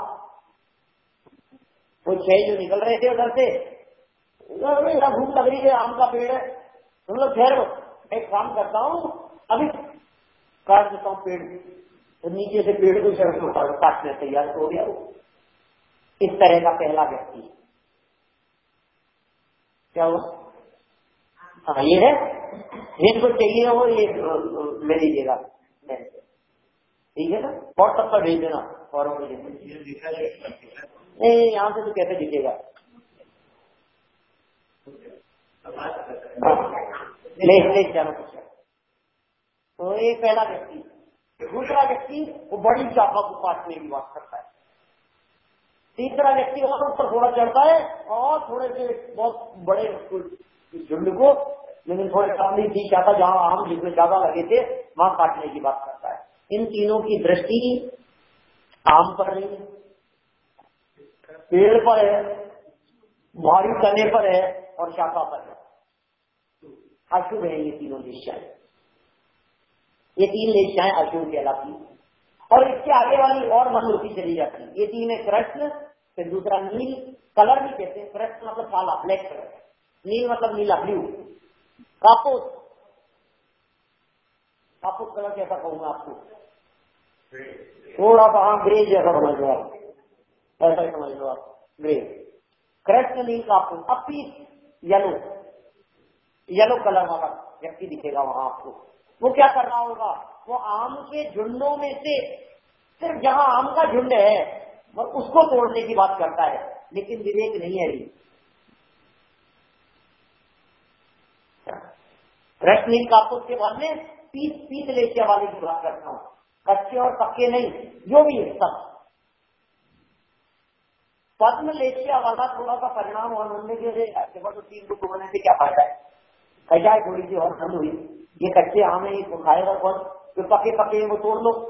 वो 6 जो निकल रहे थे उधर से, भूख लग रही है, आम का पेड़ है, तुम लोग ठहरो, एक काम करता हूँ, अभी काट देता हूँ पेड़। तो नीचे से पेड़ को चढ़ काटने तैयार हो गया वो। इस तरह का पहला व्यक्ति क्या हुआ? हाँ, ये है, जिनको चाहिए हो ये ले लीजिएगा, ठीक है ना? व्हाट्सएप पर भेज देना और नहीं, यहाँ से तो कैसे दिखेगा? ले जाना। तो ये पहला व्यक्ति। दूसरा व्यक्ति वो बड़ी चापा को काटने की बात करता है। तीसरा व्यक्ति और ऊपर थोड़ा चढ़ता है और थोड़े से बहुत बड़े झुंड को, लेकिन थोड़े सामने थी चापा जहाँ आम जिसमें ज्यादा लगे थे वहां काटने की बात करता है। इन तीनों की दृष्टि आम पर नहीं है, पेड़ पर है, भारी तने पर है और शाखा पर है। अशुभ है ये तीनों वेश्याएं, ये 3 वेश्याएं अशुभ कहलाती। और इसके आगे वाली और मन होती चली जाती। ये 3 है कृष्ण, फिर दूसरा नील, कलर भी कहते हैं, कृष्ण मतलब काला, ब्लैक कलर, नील मतलब नीला, ब्लू, कापूस, कापूस कलर कैसा कहूंगा आपको, थोड़ा सा ग्रे जैसा समझ लो आप, ऐसा ही समझ लो आप, ग्रे। कृष्ण नील कापूस। अब पीस येलो, येलो कलर वाला व्यक्ति दिखेगा वहां आपको। वो क्या कर रहा होगा, वो आम के झुंडों में से सिर्फ जहां आम का झुंड है वो उसको तोड़ने की बात करता है, लेकिन विवेक नहीं है। कृष्ण कापूस के बाद में पीत लेशिया वाले की बात करता हूं, कच्चे और पक्के नहीं, जो भी है सब। पद्म लेशिया वाला थोड़ा सा परिणाम और होने के तो 3 को तोड़ने से क्या फायदा है, कैसा है, थोड़ी सी और ठंड हुई, ये कच्चे आम है, इसको खाएगा कौन, जो पके पके वो तोड़ लो।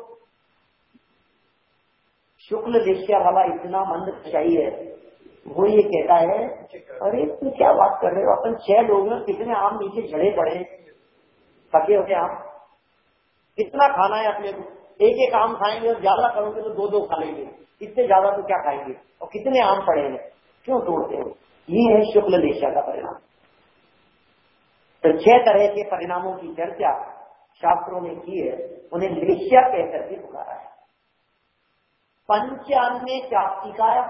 शुक्ल लेशिया वाला इतना मंद चाहिए, वो ये कहता है, अरे तुम क्या बात कर रहे हो, अपन 6 लोग हैं, कितने आम नीचे झड़े पड़े, पके होते आम, कितना खाना है अपने को, एक एक आम खाएंगे और ज्यादा करोगे तो 2-2 खा लेंगे, इससे ज्यादा तो क्या खाएंगे, और कितने आम पड़े हैं, क्यों तोड़ते हो? ये है शुक्ल लेशिया का परिणाम। तो 6 तरह के परिणामों की चर्चा शास्त्रों में की है, उन्हें लेशिया कहकर के पुकारा है। पंचान्य चाप्तिकाय,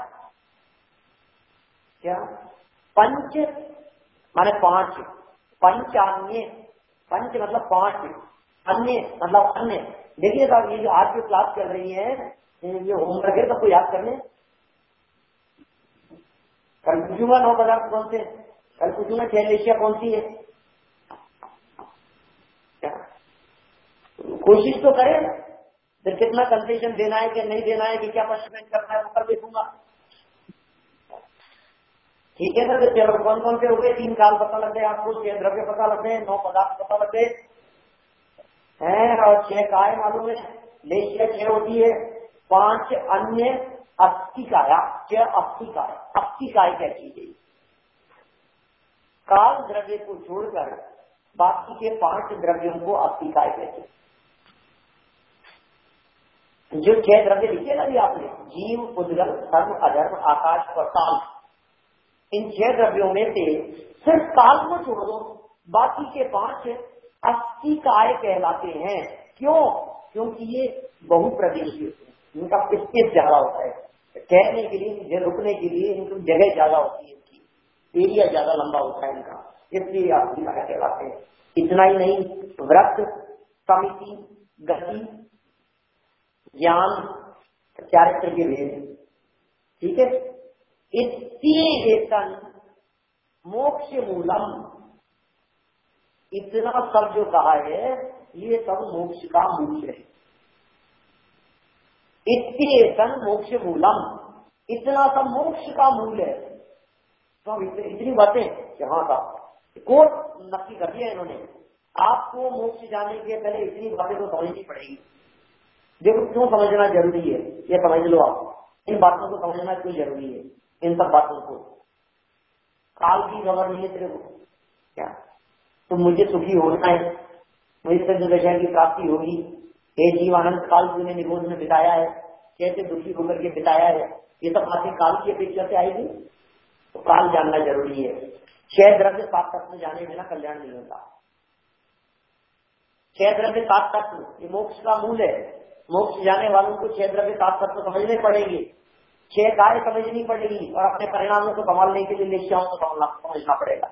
क्या पंच माने 5, पंचान्य, पंच मतलब 5, अन्य मतलब अन्य। देखिए साहब, ये जो आज की क्लास चल रही है, ये होमवर्क है, सबको याद करने। कल पूछूंगा 9 पदार्थ कौन से, कल पूछूंगा 6 लेशिया कौन सी है, कोशिश तो करें, फिर कितना कंसेशन देना है कि नहीं देना है, कि क्या पनिशमेंट करना है, वो कर देखूंगा। ठीक है सर, चलो कौन कौन से हो गए, 3 काल पता लग गए आपको, 6 द्रव्य पता लग गए, 9 पदार्थ पता लग गए हैं, और 6 काय मालूम है, लेशिया 6 होती है, 5 अन्य अस्थिकाया, 6 अस्थिकाय। अस्थिकाय क्या चीज है? काल द्रव्य को छोड़कर बाकी के 5 द्रव्यों को अस्थिकाय कहते हैं। जो 6 द्रव्य लिखे ना भी आपने, जीव, उद्गल, धर्म, अधर्म, आकाश और काल, इन 6 द्रव्यों में से सिर्फ काल को छोड़ दो, बाकी के 5 अस्थिकाय कहलाते हैं। क्यों? क्योंकि ये बहुप्रदेशीय है, इनका स्पेस ज्यादा होता है, ठहरने के लिए, रुकने के लिए इनकी जगह ज्यादा होती है, इनकी एरिया ज्यादा लंबा होता है इनका, इसलिए आप कहलाते हैं। इतना ही नहीं, व्रत, समिति, गति, ज्ञान, चारित्र के भेद, ठीक है। इत्येतन मोक्ष मूलम, इतना सब जो कहा है ये सब मोक्ष का मूल है। इत्येतन मोक्ष मूलम, इतना सब मोक्ष का मूल है। तो अब इतनी बातें यहाँ का कोर्स नक्की कर दिया इन्होंने। आपको मोक्ष जाने के पहले इतनी बातें तो समझनी पड़ेगी। देखो क्यों समझना जरूरी है, ये समझ लो आप। इन बातों को समझना क्यों जरूरी है, इन सब बातों को। काल की खबर नहीं है तेरे को क्या? तो मुझे सुखी होना है, मुझे सद्दशा की प्राप्ति होगी। हे जीवानंद, काल तूने निरोध में बिताया है, कैसे दुखी होकर के बिताया है, ये सब बातें काल की अपेक्षा से आएगी। तो काल जानना जरूरी है। 6 द्रव्य 7 तत्व जाने बिना कल्याण नहीं होता। 6 द्रव्य 7 तत्व ये मोक्ष का मूल है। मोक्ष जाने वालों को 6 द्रव्य 7 तत्व समझने पड़ेंगे, 6 कार्य समझनी पड़ेगी, और अपने परिणामों को संभालने के लिए निश्चयों को समझना पड़ेगा।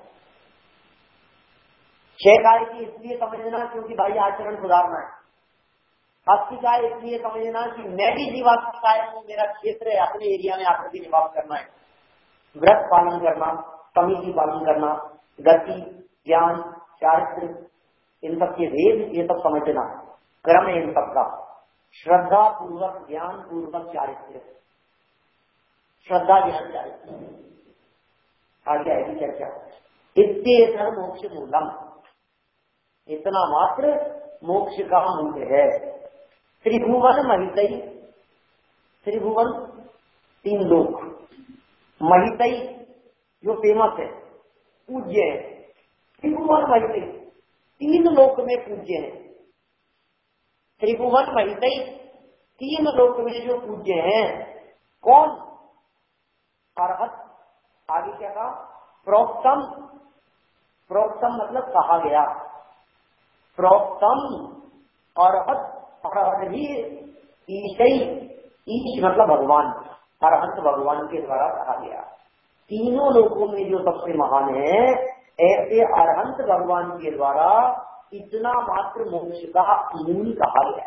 6 कार्य की इसलिए समझना क्योंकि भाई आचरण सुधारना है। भक्ति का इसलिए समझना कि मैं भी जीवात्मा काय हूँ, मेरा क्षेत्र है, अपने एरिया में आकर भी निवास करना है। व्रत पालन करना, समिति पालन करना, गति, ज्ञान, चारित्र, इन सब के भेद ये सब समझना, क्रम है इन सबका। श्रद्धा पूर्वक, ज्ञान पूर्वक चारित्र, श्रद्धा ज्ञान चारित्र, आगे आएगी चर्चा। इत्येतन मोक्ष मूलम, इतना मात्र मोक्ष का मूल है। त्रिभुवन महितई, त्रिभुवन 3 लोक, महितई जो फेमस है, पूज्य है। त्रिभुवन महितई 3 लोक में पूज्य है। त्रिभुवन महितई 3 लोक में जो पूज्य हैं, कौन? अरहत, आगे क्या कहा? प्रोक्तम, प्रोक्तम मतलब कहा गया, प्रोक्तम अरहत, अरहत ही ईशई, ईश मतलब भगवान, अरहत भगवान के द्वारा कहा गया। तीनों लोगों में जो सबसे महान है, ऐसे अरहंत भगवान के द्वारा इतना मात्र मोक्ष का मूल कहा गया।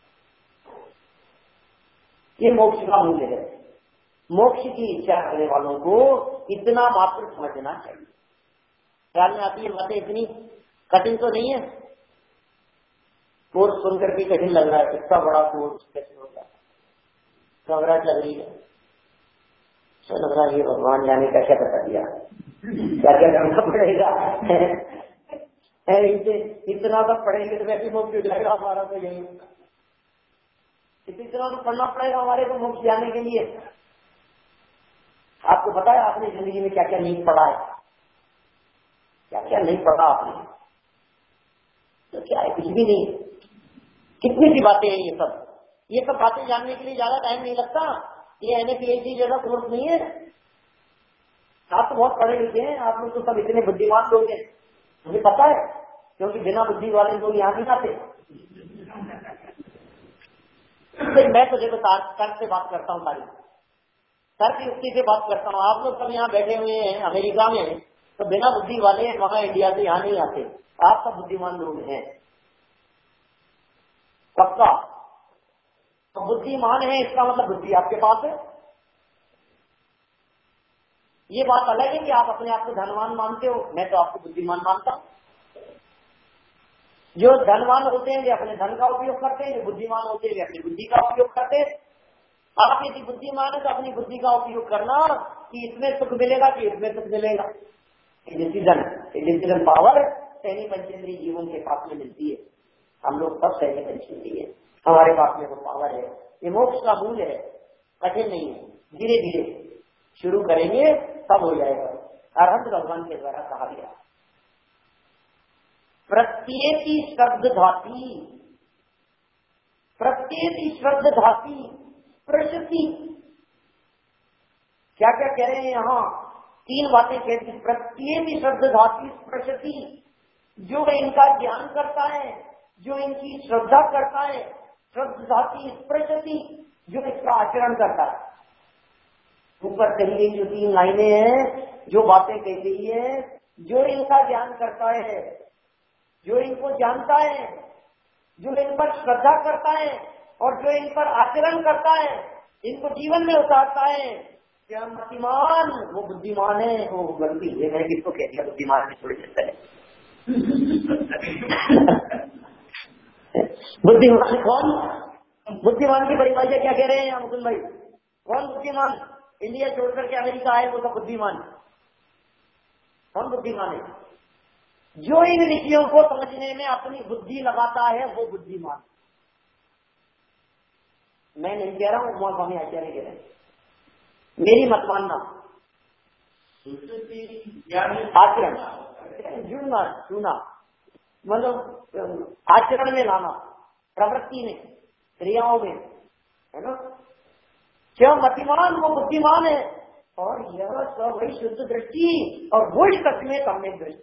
ये मोक्ष का मूल है। मोक्ष की इच्छा करने वालों को इतना मात्र समझना चाहिए। ख्याल में आती है बातें? इतनी कठिन तो नहीं है। कोर्स सुनकर के कठिन लग रहा है, इतना बड़ा कोर्स कैसे होगा, घबराहट लग रही है, तो लग रहा है ये भगवान जाने का क्या बता दिया, क्या क्या करना पड़ेगा। इतना सब पढ़ेंगे तो वैसे मोक्ष हो जाएगा हमारा, तो यही होगा। इतना तो पढ़ना पड़ेगा हमारे को मोक्ष जाने के लिए। आपको पता है आपने जिंदगी में क्या क्या नहीं पढ़ा है, क्या क्या नहीं पढ़ा आपने, तो क्या है? कुछ भी नहीं। कितनी सी बातें हैं ये सब बातें जानने के लिए ज्यादा टाइम नहीं लगता। ये NAPHD जैसा कोर्स नहीं है। आप तो बहुत पढ़े लिखे हैं, आप लोग तो सब इतने बुद्धिमान लोग हैं, मुझे पता है, क्योंकि बिना बुद्धि वाले लोग यहाँ नहीं आते। मैं तो देखो सर से बात करता हूँ, सारी सर की युक्ति से बात करता हूँ। आप लोग सब यहाँ बैठे हुए हैं अमेरिका में, तो बिना बुद्धि वाले वहां इंडिया से यहाँ नहीं आते। आप सब बुद्धिमान लोग हैं, पक्का। तो बुद्धिमान है इसका मतलब बुद्धि आपके पास है। ये बात अलग है कि आप अपने आप को धनवान मानते हो, मैं तो आपको बुद्धिमान मानता हूं। जो धनवान होते हैं वे अपने धन का उपयोग करते हैं, जो बुद्धिमान होते हैं वे अपनी बुद्धि का उपयोग करते हैं। आप यदि बुद्धिमान है तो अपनी बुद्धि का उपयोग करना कि इसमें सुख मिलेगा कि इसमें सुख मिलेगा। डिसीजन पावर सैनी पंचेंद्रीय जीवन के पास में मिलती है। हम लोग सब सैनी पंचेंद्रीय है, हमारे पास में वो पावर है। ये मोक्ष का मूल है, कठिन नहीं है, धीरे धीरे शुरू करेंगे तब हो जाएगा। अरहंत भगवान के द्वारा कहा गया। प्रत्येति शब्द धाती, प्रत्येति शब्द धाती प्रशति, क्या क्या कह रहे हैं यहाँ? 3 बातें कहती। प्रत्येति शब्द धाती प्रशति, जो इनका ज्ञान करता है, जो इनकी श्रद्धा करता है, श्रद्धाति स्पृशति, जो इसका आचरण करता है। ऊपर कही गई जो 3 लाइनें हैं, जो बातें कही गई है, जो इनका ज्ञान करता है, जो इनको जानता है, जो इन पर श्रद्धा करता है और जो इन पर आचरण करता है, इनको जीवन में उतारता है, क्या मतिमान वो बुद्धिमान है। वो गलती है, मैंने किसको कह दिया बुद्धिमान में थोड़ी देता है। बुद्धिमान कौन? बुद्धिमान की परिभाषा क्या कह रहे हैं मुकुंद भाई? कौन बुद्धिमान? इंडिया छोड़कर के अमेरिका आए वो तो बुद्धिमान। कौन बुद्धिमान है? जो इन ऋषियों को समझने में अपनी बुद्धि लगाता है वो बुद्धिमान। मैं नहीं कह रहा हूं, उमा स्वामी आचार्य कह रहे हैं, मेरी मत मानना। आचरण जुड़ना, छूना, मतलब आचरण में लाना, प्रवृत्ति में, क्रियाओं में, है ना। क्या मतिमान वो बुद्धिमान है। और यह सब वही शुद्ध दृष्टि और वही सच में सम्यक दृष्टि।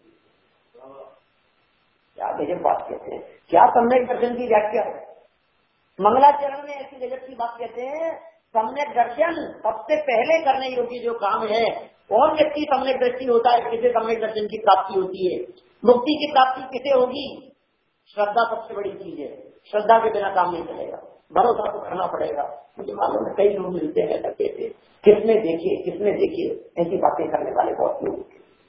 क्या गजब बात कहते हैं, क्या सम्यक दर्शन की व्याख्या है। मंगलाचरण में ऐसी गजब की बात कहते हैं, सम्यक दर्शन सबसे पहले करने योग्य जो काम है। कौन व्यक्ति सम्यक दृष्टि होता है, किसे सम्यक दर्शन की प्राप्ति होती है, मुक्ति की प्राप्ति किसे होगी? श्रद्धा सबसे बड़ी चीज है। श्रद्धा के बिना काम नहीं चलेगा, भरोसा तो करना पड़ेगा। मुझे मालूम है कई लोग मिलते हैं करते थे, किसने देखिए ऐसी बातें करने वाले बहुत लोग।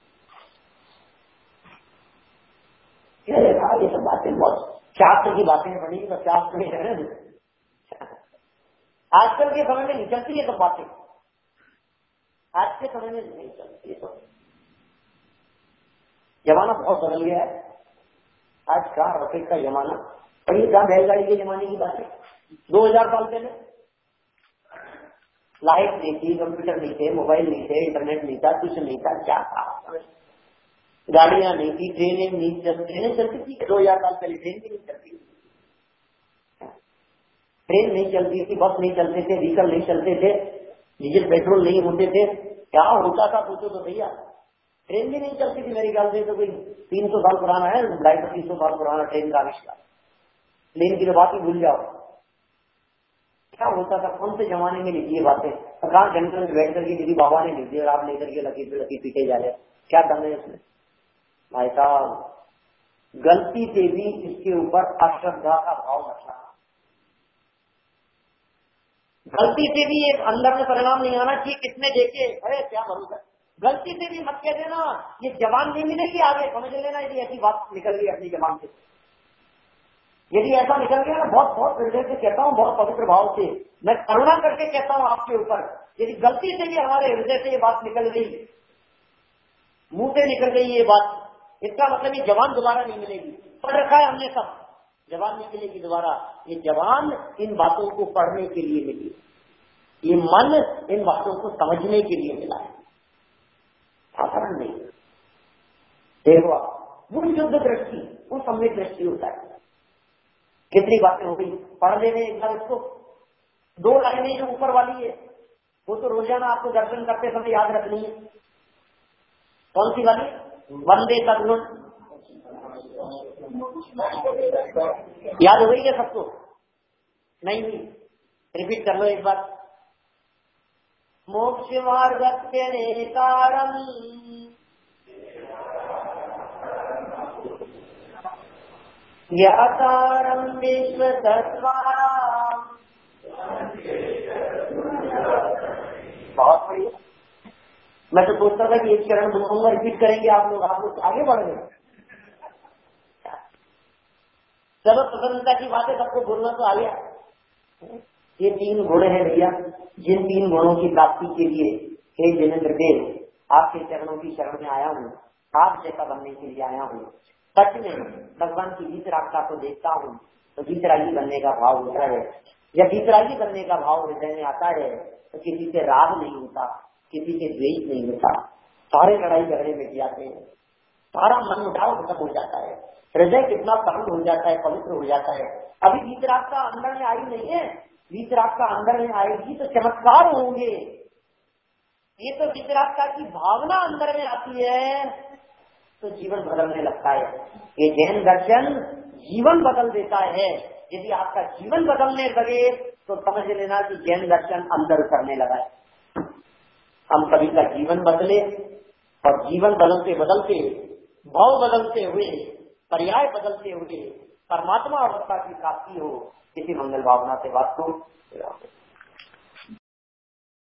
ये सब बातें बहुत शास्त्र की बातें बनी, तो शास्त्र में है। आजकल के समय में नहीं चलती ये सब बातें, आज के समय में नहीं चलती है। तो जमाना बहुत बदल गया है। आज का रॉकेट का जमाना, और ये कहा बैलगाड़ी के जमाने की बात है। 2000 साल पहले लाइट नहीं थी, कंप्यूटर नहीं थे, मोबाइल नहीं थे, इंटरनेट नहीं था, कुछ नहीं था। क्या था? गाड़ियां नहीं थी, ट्रेनें नहीं चलती। ट्रेनें चलती थी 2000 साल पहले, ट्रेन भी नहीं चलती थी। ट्रेन नहीं चलती थी, बस नहीं चलते थे, व्हीकल नहीं चलते थे, डीजल पेट्रोल नहीं होते थे। क्या होता था पूछो तो भैया। ट्रेन भी नहीं चलती थी मेरे ख्याल से, तो कोई 300 साल पुराना है, 250-300 साल पुराना ट्रेन का आविष्कार। प्लेन की तो बात ही भूल जाओ। क्या होता था, कौन से जमाने में लिखी बातें। कहाँ जंगल में बैठ करके किसी बाबा ने लिख दिया और आप लेकर के लकी पीटे जा रहे। क्या करना है उसमें भाई साहब? गलती से भी इसके ऊपर अश्रद्धा का भाव रखना, गलती से भी एक अंदर में परिणाम नहीं आना चाहिए किसने देखे, अरे क्या भरोसा। गलती से भी मत कह देना ये जवान नहीं मिलेगी आगे, समझ लेना यदि ऐसी बात निकल गई अपनी जबान से। यदि ऐसा निकल गया ना, बहुत बहुत हृदय से कहता हूँ, बहुत पवित्र भाव से मैं करुणा करके कहता हूँ आपके ऊपर, यदि गलती से भी हमारे हृदय से ये बात निकल गई, मुंह से निकल गई ये बात, इसका मतलब ये जवान दोबारा नहीं मिलेगी। पढ़ रखा है हमने सब, जवान नहीं मिलेगी दोबारा। ये जवान इन बातों को पढ़ने के लिए मिली, ये मन इन बातों को समझने के लिए मिला है, साधारण नहीं। देखो वो शुद्ध दृष्टि, वो सम्यक दृष्टि होता है। कितनी बातें हो गई, पढ़ लेने एक बार उसको। 2 लाइनें जो ऊपर वाली है वो तो रोजाना आपको दर्शन करते समय याद रखनी है। कौन सी वाली? वंदे सद्गुण। याद हो गई क्या सबको? नहीं हुई? रिपीट कर लो एक बार। मोक्ष मार्गस्य नेतारम् ज्ञातारम् विश्वतत्त्वानाम्। बहुत बढ़िया। मैं तो सोचता था कि एक चरण बोलूंगा, रिपीट करेंगे आप लोग आगे बढ़ गए। चलो प्रसन्नता की बात है, सबको बोलना तो आ गया। ये 3 गुण है भैया, जिन 3 गुणों की प्राप्ति के लिए हे जिनेंद्र देव आपके चरणों की शरण में आया हूँ, आप जैसा बनने के लिए आया हूँ। सच में भगवान की वीतरागता को देखता हूँ तो वीतरागी बनने का भाव होता है। जब वीतरागी बनने का भाव हृदय में आता है तो किसी से राग नहीं होता, किसी से द्वेष नहीं होता, सारे लड़ाई झगड़े मिट जाते हैं, सारा मन उठाव खत्म हो जाता है, हृदय कितना सरल हो जाता है, पवित्र हो जाता है। अभी वीतरागता अंदर में आई नहीं है, वीतरागता अंदर में आएगी तो चमत्कार होंगे। ये तो वीतरागता की भावना अंदर में आती है तो जीवन बदलने लगता है। ये जैन दर्शन जीवन बदल देता है। यदि आपका जीवन बदलने लगे तो समझ लेना कि जैन दर्शन अंदर करने लगा है। हम सभी का जीवन बदले और जीवन बदलते बदलते, भाव बदलते हुए, पर्याय बदलते हुए परमात्मा अवस्था की प्राप्ति हो, इसी मंगल भावना से बात को